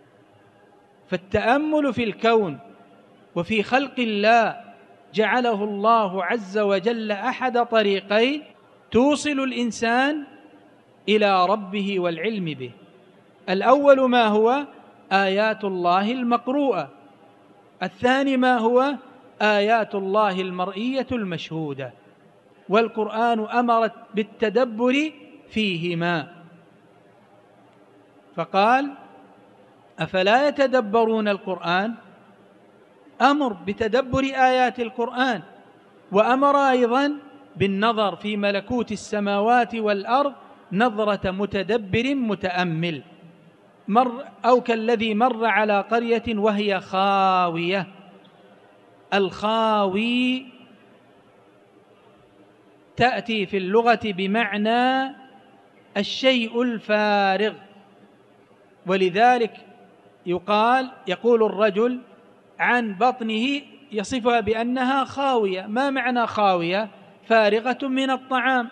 فالتأمل في الكون وفي خلق الله جعله الله عز وجل أحد طريقين توصل الإنسان إلى ربه والعلم به. الأول ما هو آيات الله المقروءة، الثاني ما هو آيات الله المرئية المشهودة. والقرآن أمر بالتدبر فيهما، فقال: أفلا يتدبرون القرآن؟ أمر بتدبر آيات القرآن، وأمر أيضا بالنظر في ملكوت السماوات والأرض نظرة متدبر متأمل. أو كالذي مر على قرية وهي خاوية. الخاوي تأتي في اللغة بمعنى الشيء الفارغ، ولذلك يقول الرجل عن بطنه يصفها بأنها خاوية. ما معنى خاوية؟ فارغة من الطعام.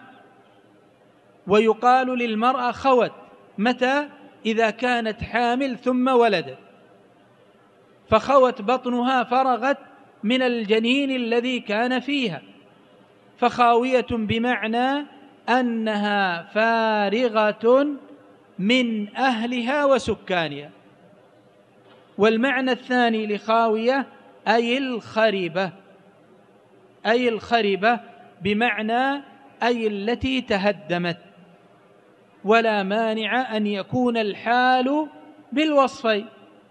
ويقال للمرأة خوت، متى؟ إذا كانت حامل ثم ولدت، فخوت بطنها، فرغت من الجنين الذي كان فيها. فخاوية بمعنى أنها فارغة من أهلها وسكانها. والمعنى الثاني لخاوية أي الخربة، أي الخربة بمعنى أي التي تهدمت. ولا مانع أن يكون الحال بالوصفين،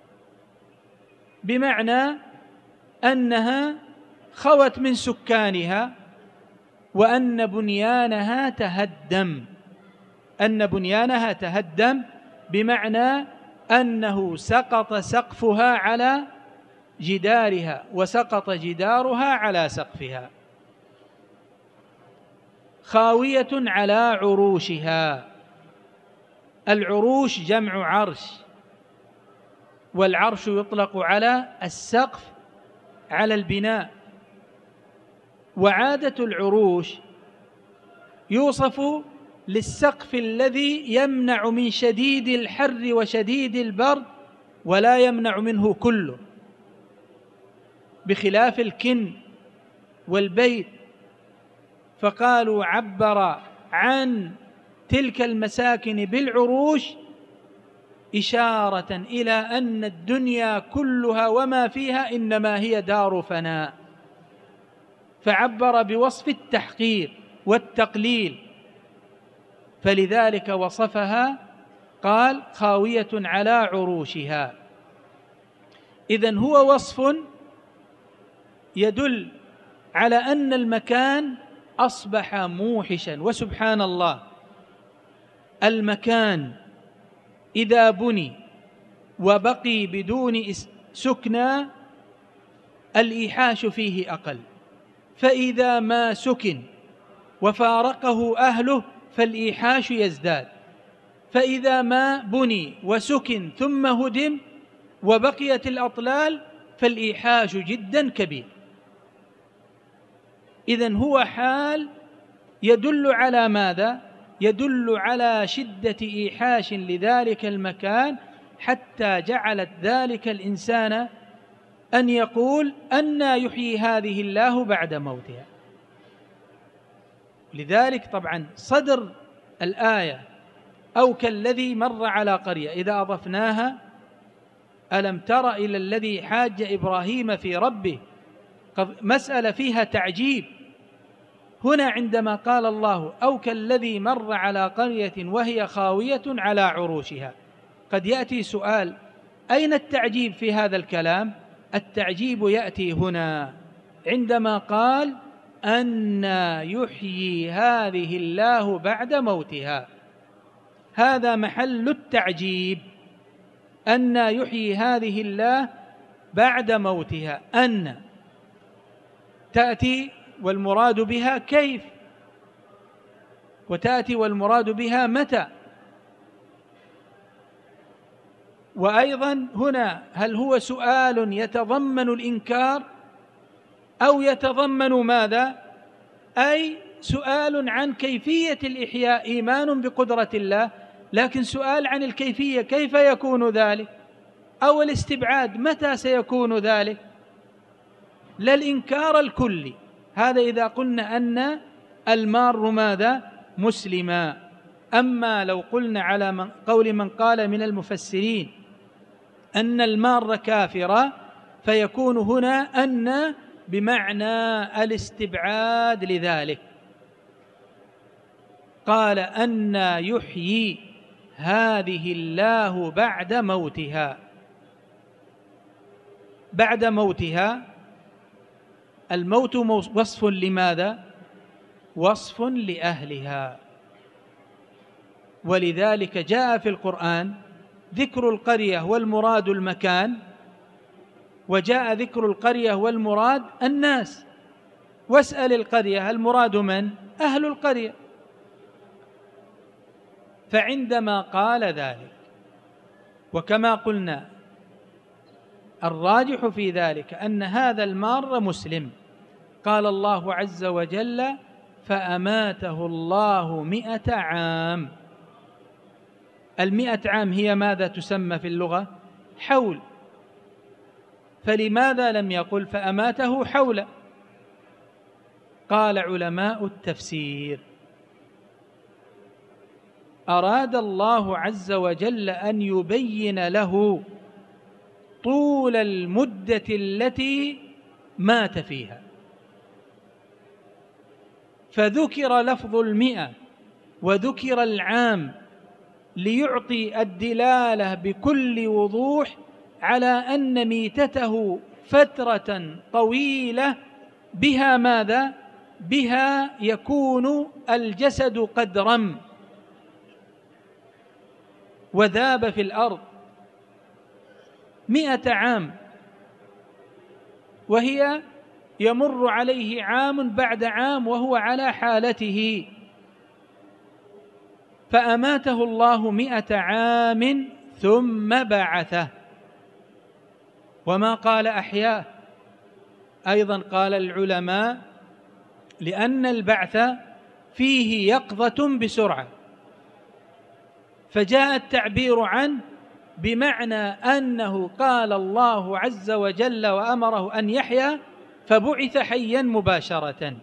بمعنى أنها خوت من سكانها وأن بنيانها تهدم. أن بنيانها تهدم بمعنى أنه سقط سقفها على جدارها وسقط جدارها على سقفها. خاوية على عروشها. العروش جمع عرش، والعرش يطلق على السقف، على البناء. وعادة العروش يوصف للسقف الذي يمنع من شديد الحر وشديد البرد ولا يمنع منه كله، بخلاف الكن والبيت. فقالوا عبر عن تلك المساكن بالعروش إشارة إلى أن الدنيا كلها وما فيها إنما هي دار فناء، فعبر بوصف التحقير والتقليل، فلذلك وصفها قال خاوية على عروشها. إذن هو وصف يدل على أن المكان أصبح موحشا. وسبحان الله، المكان إذا بني وبقي بدون سكنى الإيحاش فيه أقل، فإذا ما سكن وفارقه أهله فالإيحاش يزداد، فإذا ما بني وسكن ثم هدم وبقيت الأطلال فالإيحاش جدا كبير. إذن هو حال يدل على ماذا؟ يدل على شدة إيحاش لذلك المكان، حتى جعلت ذلك الإنسان أن يقول أنى يحيي هذه الله بعد موتها. لذلك طبعا صدر الآية أو كالذي مر على قرية إذا أضفناها ألم تر إلى الذي حاج إبراهيم في ربه، مسألة فيها تعجيب. هنا عندما قال الله أو كالذي مر على قرية وهي خاوية على عروشها، قد يأتي سؤال: أين التعجيب في هذا الكلام؟ التعجيب يأتي هنا عندما قال أنى يحيي هذه الله بعد موتها. هذا محل التعجيب، أنى يحيي هذه الله بعد موتها. أن تأتي والمراد بها كيف، وتأتي والمراد بها متى. وأيضا هنا هل هو سؤال يتضمن الإنكار أو يتضمن ماذا؟ أي سؤال عن كيفية الإحياء، إيمان بقدرة الله، لكن سؤال عن الكيفية، كيف يكون ذلك، أو الاستبعاد، متى سيكون ذلك، لا الإنكار الكلي. هذا إذا قلنا أن المار ماذا؟ مسلما. أما لو قلنا على قول من قال من المفسرين أن المار كافرا، فيكون هنا أن بمعنى الاستبعاد لذلك. قال أن يحيي هذه الله بعد موتها. بعد موتها، الموت وصف لماذا؟ وصف لأهلها، ولذلك جاء في القرآن ذكر القرية والمراد المكان، وجاء ذكر القرية والمراد الناس. واسأل القرية المراد من؟ أهل القرية. فعندما قال ذلك، وكما قلنا الراجح في ذلك أن هذا المار مسلم، قال الله عز وجل فأماته الله 100 عام. 100 عام هي ماذا تسمى في اللغة؟ حول. فلماذا لم يقل فأماته حولا؟ قال علماء التفسير أراد الله عز وجل أن يبين له طول المدة التي مات فيها، فذكر لفظ 100 وذكر العام ليعطي الدلالة بكل وضوح على أن ميتته فترة طويلة بها ماذا؟ بها يكون الجسد قد رم وذاب في الأرض 100 عام، وهي يمر عليه عام بعد عام وهو على حالته. فأماته الله 100 عام ثم بعثه، وما قال أحياه. أيضا قال العلماء لأن البعث فيه يقظة بسرعة، فجاء التعبير عنه بمعنى أنه قال الله عز وجل وأمره أن يحيا فبعث حيا مباشرة.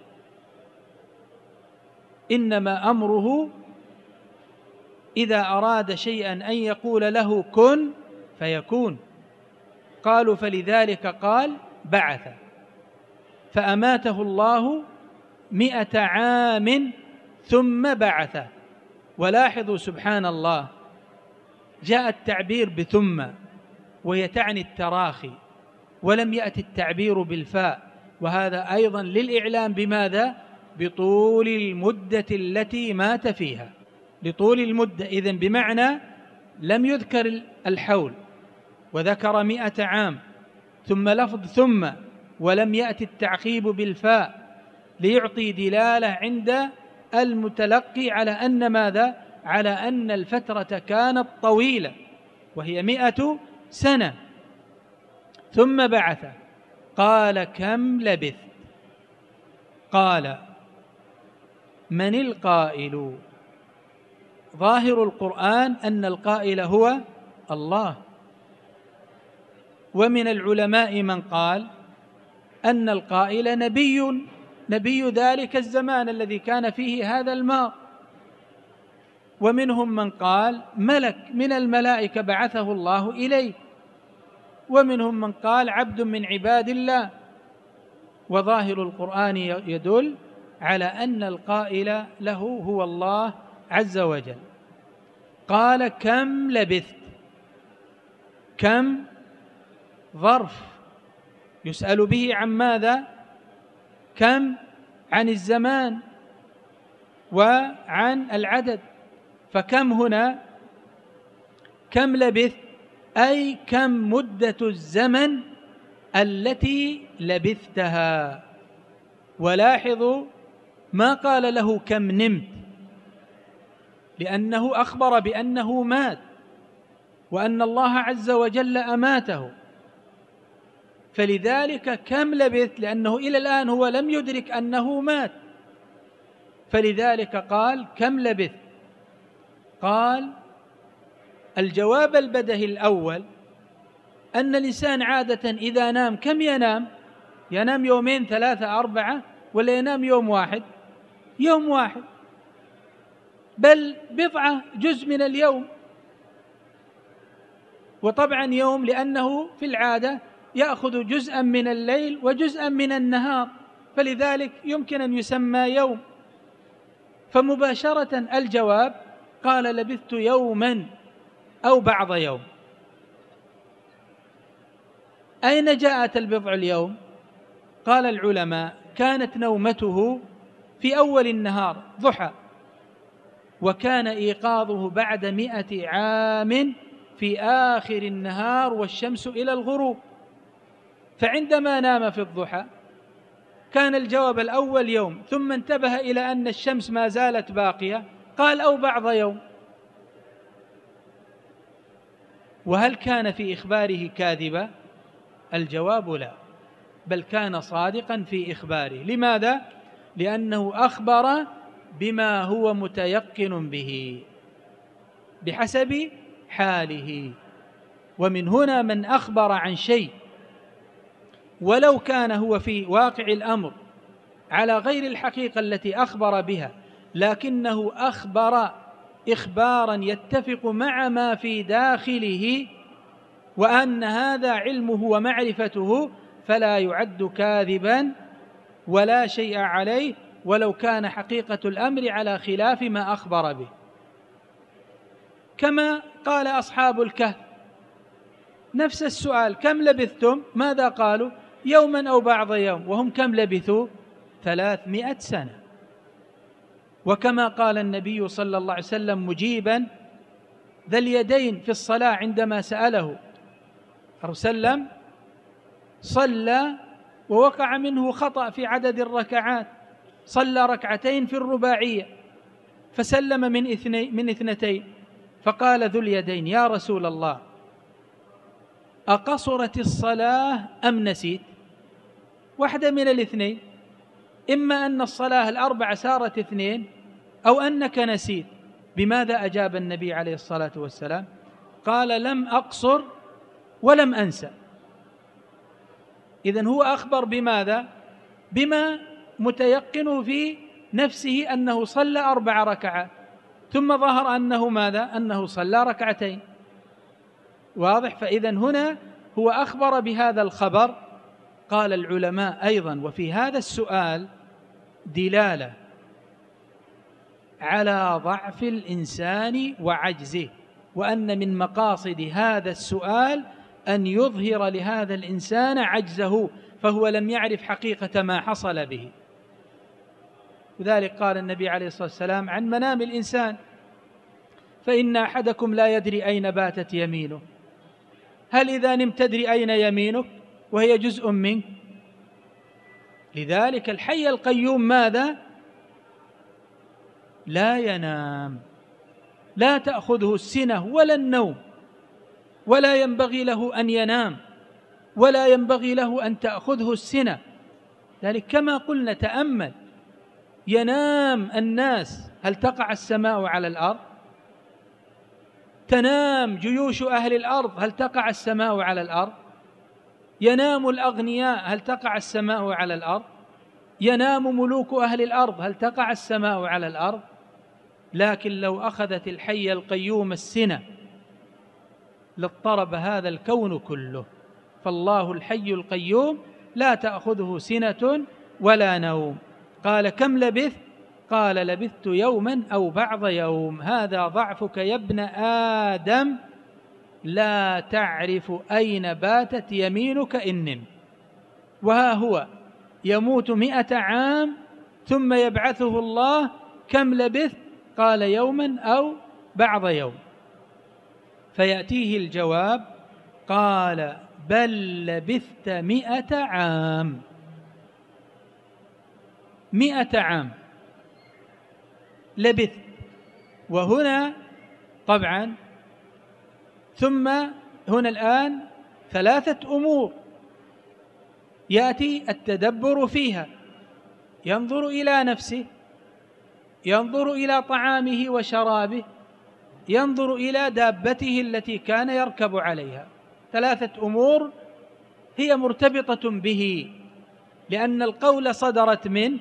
إنما أمره إذا أراد شيئا أن يقول له كن فيكون. قالوا فلذلك قال بعث. فأماته الله 100 عام ثم بعث. ولاحظوا سبحان الله، جاء التعبير بثم وهي تعني التراخي، ولم يأتي التعبير بالفاء، وهذا أيضا للإعلام بماذا؟ بطول المدة التي مات فيها، لطول المدة. إذن بمعنى لم يذكر الحول وذكر 100 عام ثم لفظ ثم، ولم يأتي التعقيب بالفاء ليعطي دلالة عند المتلقي على أن ماذا؟ على أن الفترة كانت طويلة وهي 100 سنة. ثم بعث. قال كم لبثت؟ قال من القائل؟ ظاهر القرآن أن القائل هو الله، ومن العلماء من قال أن القائل نبي ذلك الزمان الذي كان فيه هذا الماء، ومنهم من قال ملك من الملائكة بعثه الله إليه، ومنهم من قال عبد من عباد الله. وظاهر القرآن يدل على أن القائل له هو الله عز وجل. قال كم لبثت؟ كم ظرف يسأل به عن ماذا؟ كم عن الزمان وعن العدد. فكم هنا كم لبثت أي كم مدة الزمن التي لبثتها. ولاحظوا ما قال له كم نمت، لأنه أخبر بأنه مات وأن الله عز وجل أماته، فلذلك كم لبثت، لأنه إلى الآن هو لم يدرك أنه مات، فلذلك قال كم لبثت. قال الجواب البدهي الأول أن الإنسان عادة إذا نام كم ينام؟ ينام يومين ثلاثة أربعة، ولا ينام يوم واحد؟ يوم واحد، بل بضعة جزء من اليوم. وطبعا يوم لأنه في العادة يأخذ جزءا من الليل وجزءا من النهار، فلذلك يمكن أن يسمى يوم. فمباشرة الجواب قال لبثت يوما أو بعض يوم. أين جاءت البضع اليوم؟ قال العلماء كانت نومته في أول النهار ضحى، وكان إيقاظه بعد 100 عام في آخر النهار والشمس إلى الغروب. فعندما نام في الضحى كان الجواب الأول يوم، ثم انتبه إلى أن الشمس ما زالت باقية قال أو بعض يوم. وهل كان في إخباره كاذبا؟ الجواب لا، بل كان صادقا في إخباره. لماذا؟ لأنه أخبر بما هو متيقن به بحسب حاله. ومن هنا من أخبر عن شيء ولو كان هو في واقع الأمر على غير الحقيقة التي أخبر بها، لكنه أخبر إخبارا يتفق مع ما في داخله وأن هذا علمه ومعرفته، فلا يعد كاذبا ولا شيء عليه، ولو كان حقيقة الأمر على خلاف ما أخبر به. كما قال أصحاب الكهف نفس السؤال كم لبثتم؟ ماذا قالوا؟ يوما أو بعض يوم، وهم كم لبثوا؟ 300 سنة. وكما قال النبي صلى الله عليه وسلم مجيبا ذا اليدين في الصلاة عندما سأله وسلم صلى ووقع منه خطأ في عدد الركعات، صلى ركعتين في الرباعية فسلم من اثنتين، فقال ذو اليدين يا رسول الله أقصرت الصلاة أم نسيت؟ واحدة من الاثنين، إما أن الصلاة الأربع صارت 2 أو أنك نسيت. بماذا أجاب النبي عليه الصلاة والسلام؟ قال لم أقصر ولم أنسى. إذن هو أخبر بماذا؟ بما متيقن في نفسه أنه صلى 4 ركعات، ثم ظهر أنه ماذا؟ أنه صلى 2. واضح؟ فإذن هنا هو أخبر بهذا الخبر. قال العلماء أيضا وفي هذا السؤال دلالة على ضعف الإنسان وعجزه، وأن من مقاصد هذا السؤال أن يظهر لهذا الإنسان عجزه، فهو لم يعرف حقيقة ما حصل به. لذلك قال النبي عليه الصلاة والسلام عن منام الإنسان فإن أحدكم لا يدري أين باتت يمينه. هل إذا نمت تدري أين يمينك وهي جزء منك؟ لذلك الحي القيوم ماذا؟ لا ينام، لا تأخذه السنة ولا النوم، ولا ينبغي له أن ينام، ولا ينبغي له أن تأخذه السنة. ذلك كما قلنا تأمل، ينام الناس هل تقع السماء على الأرض؟ تنام جيوش أهل الأرض هل تقع السماء على الأرض؟ ينام الأغنياء هل تقع السماء على الأرض؟ ينام ملوك أهل الأرض هل تقع السماء على الأرض؟ لكن لو أخذت الحي القيوم السنة لاضطرب هذا الكون كله. فالله الحي القيوم لا تأخذه سنة ولا نوم. قال كم لبثت؟ قال لبثت يوما أو بعض يوم. هذا ضعفك يا ابن آدم، لا تعرف أين باتت يمينك إن نمت. وها هو يموت 100 عام ثم يبعثه الله كم لبثت؟ قال يوما أو بعض يوم. فيأتيه الجواب قال بل لبثت 100 عام. 100 عام لبثت. وهنا طبعا ثم هنا الآن 3 أمور يأتي التدبر فيها، ينظر إلى نفسه، ينظر إلى طعامه وشرابه، ينظر إلى دابته التي كان يركب عليها. 3 أمور هي مرتبطة به، لأن القول صدرت منه،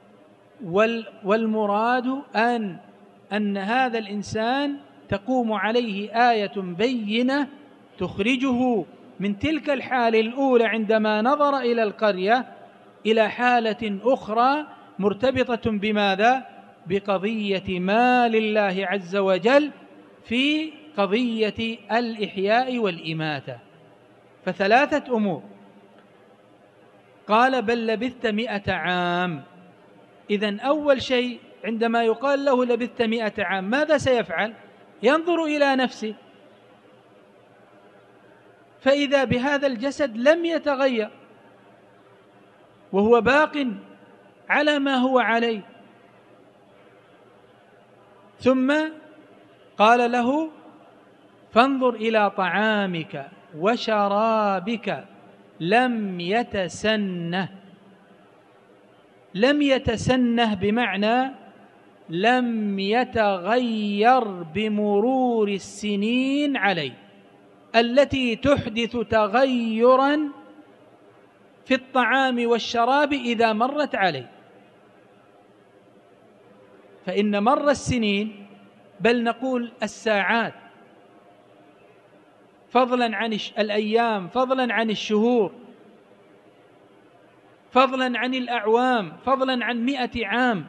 والمراد أن هذا الإنسان تقوم عليه آية بينة تخرجه من تلك الحال الأولى عندما نظر إلى القرية إلى حالة أخرى مرتبطة بماذا؟ بقضية ما لله عز وجل في قضية الإحياء والإماتة. ف3 أمور. قال بل لبثت 100 عام. إذن أول شيء عندما يقال له لبثت 100 عام ماذا سيفعل؟ ينظر إلى نفسه، فإذا بهذا الجسد لم يتغير وهو باق على ما هو عليه. ثم قال له فانظر إلى طعامك وشرابك لم يتسنه. لم يتسنه بمعنى لم يتغير بمرور السنين عليه، التي تحدث تغيرا في الطعام والشراب إذا مرت عليه. فإن مر السنين، بل نقول الساعات، فضلا عن الأيام، فضلا عن الشهور، فضلا عن الأعوام، فضلا عن 100 عام،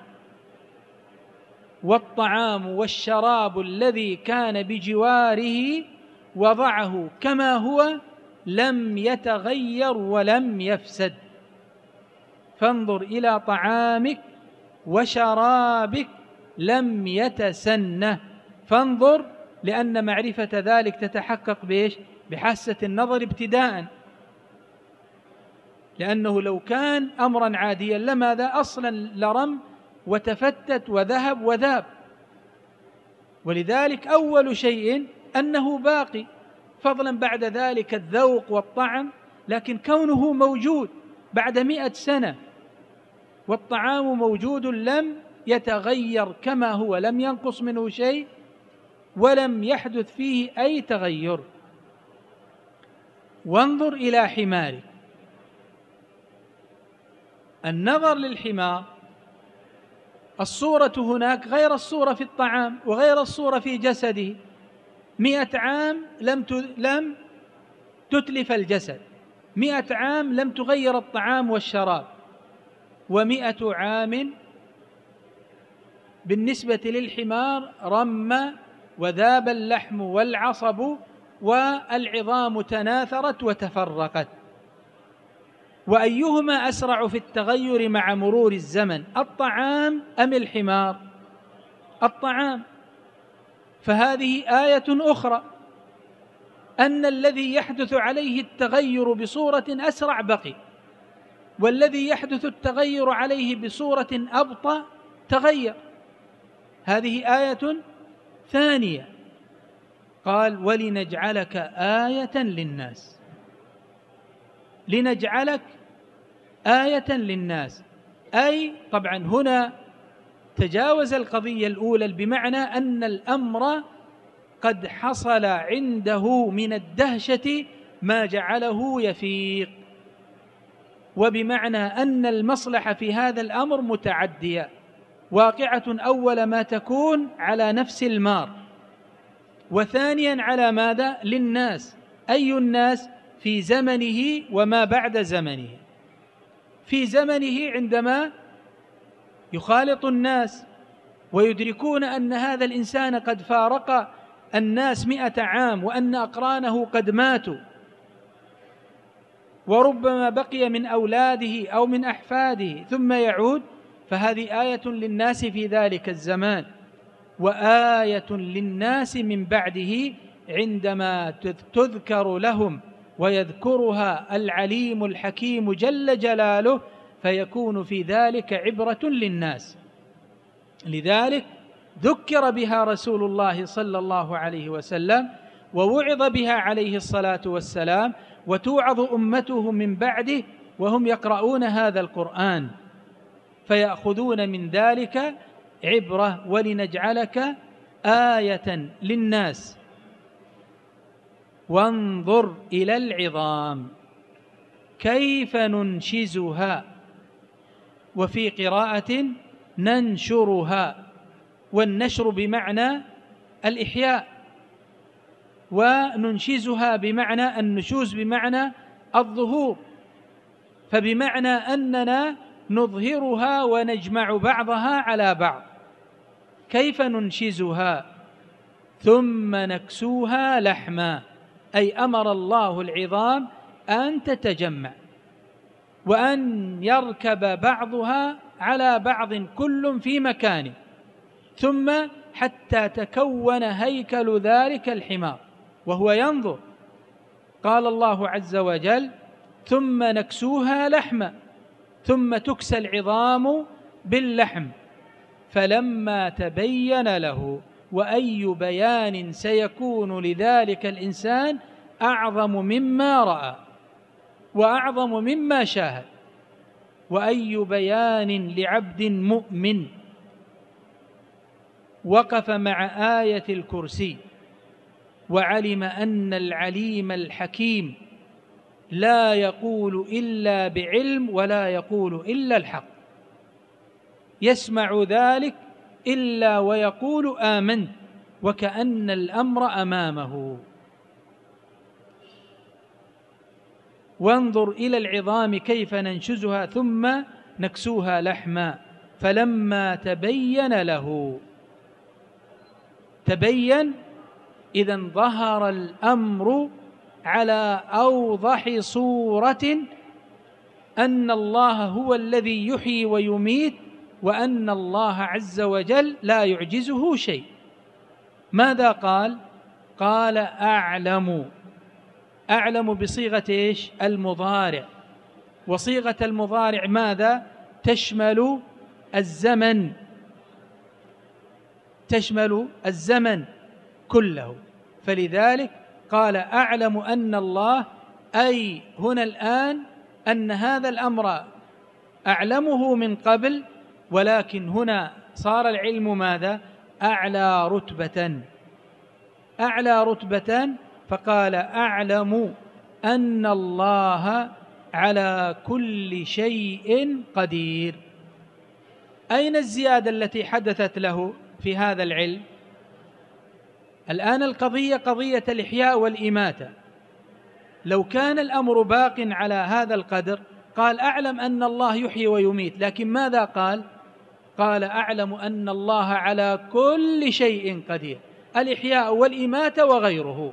والطعام والشراب الذي كان بجواره وضعه كما هو لم يتغير ولم يفسد. فانظر إلى طعامك وشرابك لم يتسنه. فانظر، لأن معرفة ذلك تتحقق بإيش؟ بحاسة النظر ابتداء، لأنه لو كان أمرا عاديا لماذا أصلا لرم وتفتت وذهب وذاب. ولذلك أول شيء أنه باقي، فضلا بعد ذلك الذوق والطعم، لكن كونه موجود بعد 100 سنة والطعام موجود لم يتغير كما هو، لم ينقص منه شيء ولم يحدث فيه أي تغير. وانظر إلى حمارك. النظر للحمار، الصورة هناك غير الصورة في الطعام وغير الصورة في جسده. 100 عام لم تتلف الجسد، 100 عام لم تغير الطعام والشراب، و100 عام بالنسبة للحمار رم وذاب اللحم والعصب والعظام تناثرت وتفرقت. وأيهما أسرع في التغير مع مرور الزمن، الطعام أم الحمار؟ الطعام. فهذه آية أخرى أن الذي يحدث عليه التغير بصورة أسرع بقي، والذي يحدث التغير عليه بصورة أبطأ تغير. هذه آية ثانية. قال ولنجعلك آية للناس. لنجعلك آية للناس، أي طبعا هنا تجاوز القضية الأولى، بمعنى أن الأمر قد حصل عنده من الدهشة ما جعله يفيق، وبمعنى أن المصلحة في هذا الأمر متعدية واقعة، أول ما تكون على نفس المار، وثانيا على ماذا؟ للناس. أي الناس؟ في زمنه وما بعد زمنه. في زمنه عندما يخالط الناس ويدركون أن هذا الإنسان قد فارق الناس 100 عام، وأن أقرانه قد ماتوا، وربما بقي من أولاده أو من أحفاده ثم يعود، فهذه آية للناس في ذلك الزمان، وآية للناس من بعده عندما تذكر لهم ويذكرها العليم الحكيم جل جلاله فيكون في ذلك عبرة للناس. لذلك ذكر بها رسول الله صلى الله عليه وسلم ووعظ بها عليه الصلاة والسلام، وتوعظ أمته من بعده وهم يقرؤون هذا القرآن فيأخذون من ذلك عبرة، ولنجعلك آية للناس. وانظر إلى العظام كيف ننشزها، وفي قراءة ننشرها، والنشر بمعنى الإحياء، وننشزها بمعنى النشوز بمعنى الظهور، فبمعنى أننا نظهرها ونجمع بعضها على بعض. كيف ننشزها؟ ثم نكسوها لحما، أي أمر الله العظام أن تتجمع وأن يركب بعضها على بعض كل في مكانه، ثم حتى تكون هيكل ذلك الحمار وهو ينظر. قال الله عز وجل: ثم نكسوها لحما، ثم تكسى العظام باللحم. فلما تبين له، وأي بيان سيكون لذلك الإنسان أعظم مما رأى وأعظم مما شاهد، وأي بيان لعبد مؤمن وقف مع آية الكرسي وعلم أن العليم الحكيم لا يقول إلا بعلم ولا يقول إلا الحق، يسمع ذلك إلا ويقول آمنت، وكأن الأمر أمامه. وانظر إلى العظام كيف ننشزها ثم نكسوها لحما. فلما تبين له، تبين إذن ظهر الأمر على أوضح صورة أن الله هو الذي يحيي ويميت، وأن الله عز وجل لا يعجزه شيء. ماذا قال؟ قال أعلم. أعلم بصيغة إيش؟ المضارع. وصيغة المضارع ماذا؟ تشمل الزمن، تشمل الزمن كله. فلذلك قال أعلم أن الله، أي هنا الآن أن هذا الأمر أعلمه من قبل، ولكن هنا صار العلم ماذا؟ أعلى رتبة، أعلى رتبة. فقال أعلم أن الله على كل شيء قدير. أين الزيادة التي حدثت له في هذا العلم؟ الآن القضية قضية الإحياء والإماتة. لو كان الأمر باق على هذا القدر قال أعلم أن الله يحيي ويميت، لكن ماذا قال؟ قال أعلم أن الله على كل شيء قدير، الإحياء والإماتة وغيره.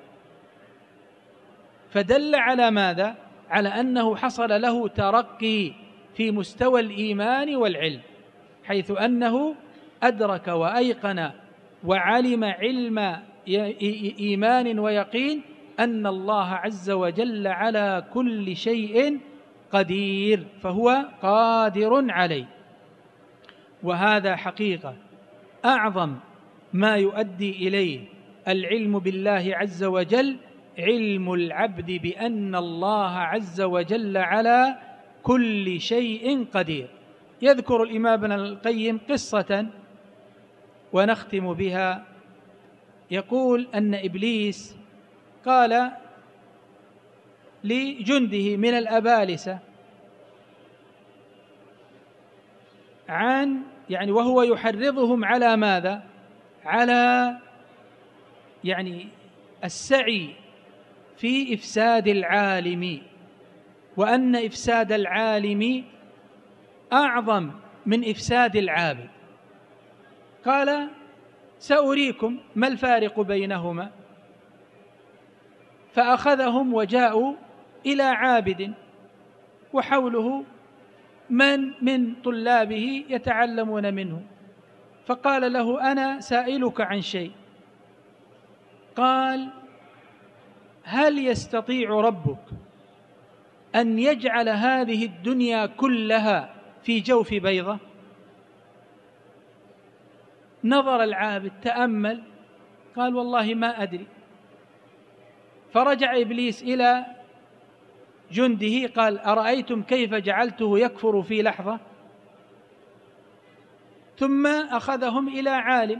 فدل على ماذا؟ على أنه حصل له ترقي في مستوى الإيمان والعلم، حيث أنه أدرك وأيقن وعلم علم إيمان ويقين أن الله عز وجل على كل شيء قدير، فهو قادر عليه. وهذا حقيقة أعظم ما يؤدي إليه العلم بالله عز وجل، علم العبد بأن الله عز وجل على كل شيء قدير. يذكر الإمام ابن القيم قصة ونختم بها. يقول أن إبليس قال لجنده من الأبالسة وهو يحرضهم على ماذا؟ على السعي في إفساد العالم، وأن إفساد العالم أعظم من إفساد العابد. قال سأريكم ما الفارق بينهما. فأخذهم وجاءوا إلى عابد وحوله من طلابه يتعلمون منه، فقال له أنا سائلك عن شيء. قال هل يستطيع ربك أن يجعل هذه الدنيا كلها في جوف بيضة؟ نظر العابد تأمل قال والله ما أدري. فرجع إبليس إلى جنده قال أرأيتم كيف جعلته يكفر في لحظة؟ ثم أخذهم إلى عالم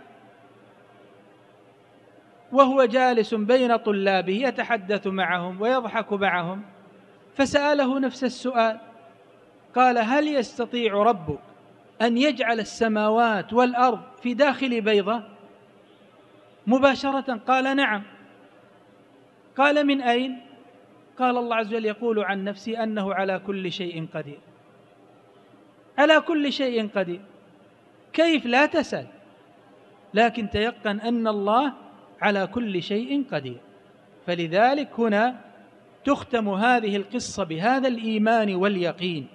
وهو جالس بين طلابه يتحدث معهم ويضحك معهم، فسأله نفس السؤال قال هل يستطيع ربك أن يجعل السماوات والأرض في داخل بيضة؟ مباشرة قال نعم. قال من أين؟ قال الله عز وجل يقول عن نفسه أنه على كل شيء قدير. على كل شيء قدير، كيف؟ لا تسأل، لكن تيقن أن الله على كل شيء قدير. فلذلك هنا تختم هذه القصة بهذا الإيمان واليقين،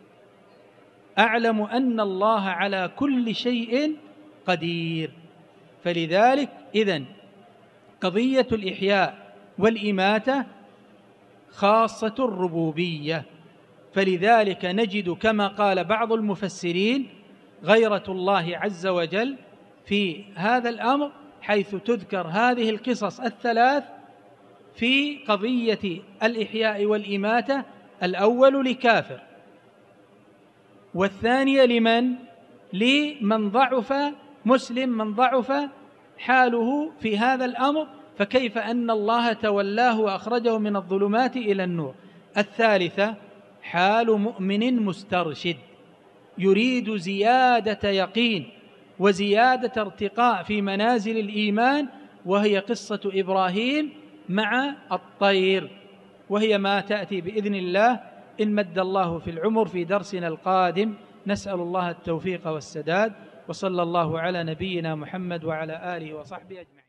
أعلم أن الله على كل شيء قدير. فلذلك إذن قضية الإحياء والإماتة خاصة الربوبية. فلذلك نجد كما قال بعض المفسرين غيرة الله عز وجل في هذا الأمر، حيث تذكر هذه القصص الثلاث في قضية الإحياء والإماتة: الأول لكافر، والثانية لمن ضعف مسلم، من ضعف حاله في هذا الأمر، فكيف أن الله تولاه وأخرجه من الظلمات إلى النور. الثالثة حال مؤمن مسترشد يريد زيادة يقين وزيادة ارتقاء في منازل الإيمان، وهي قصة إبراهيم مع الطير، وهي ما تأتي بإذن الله إن مد الله في العمر في درسنا القادم. نسأل الله التوفيق والسداد، وصلى الله على نبينا محمد وعلى آله وصحبه أجمعين.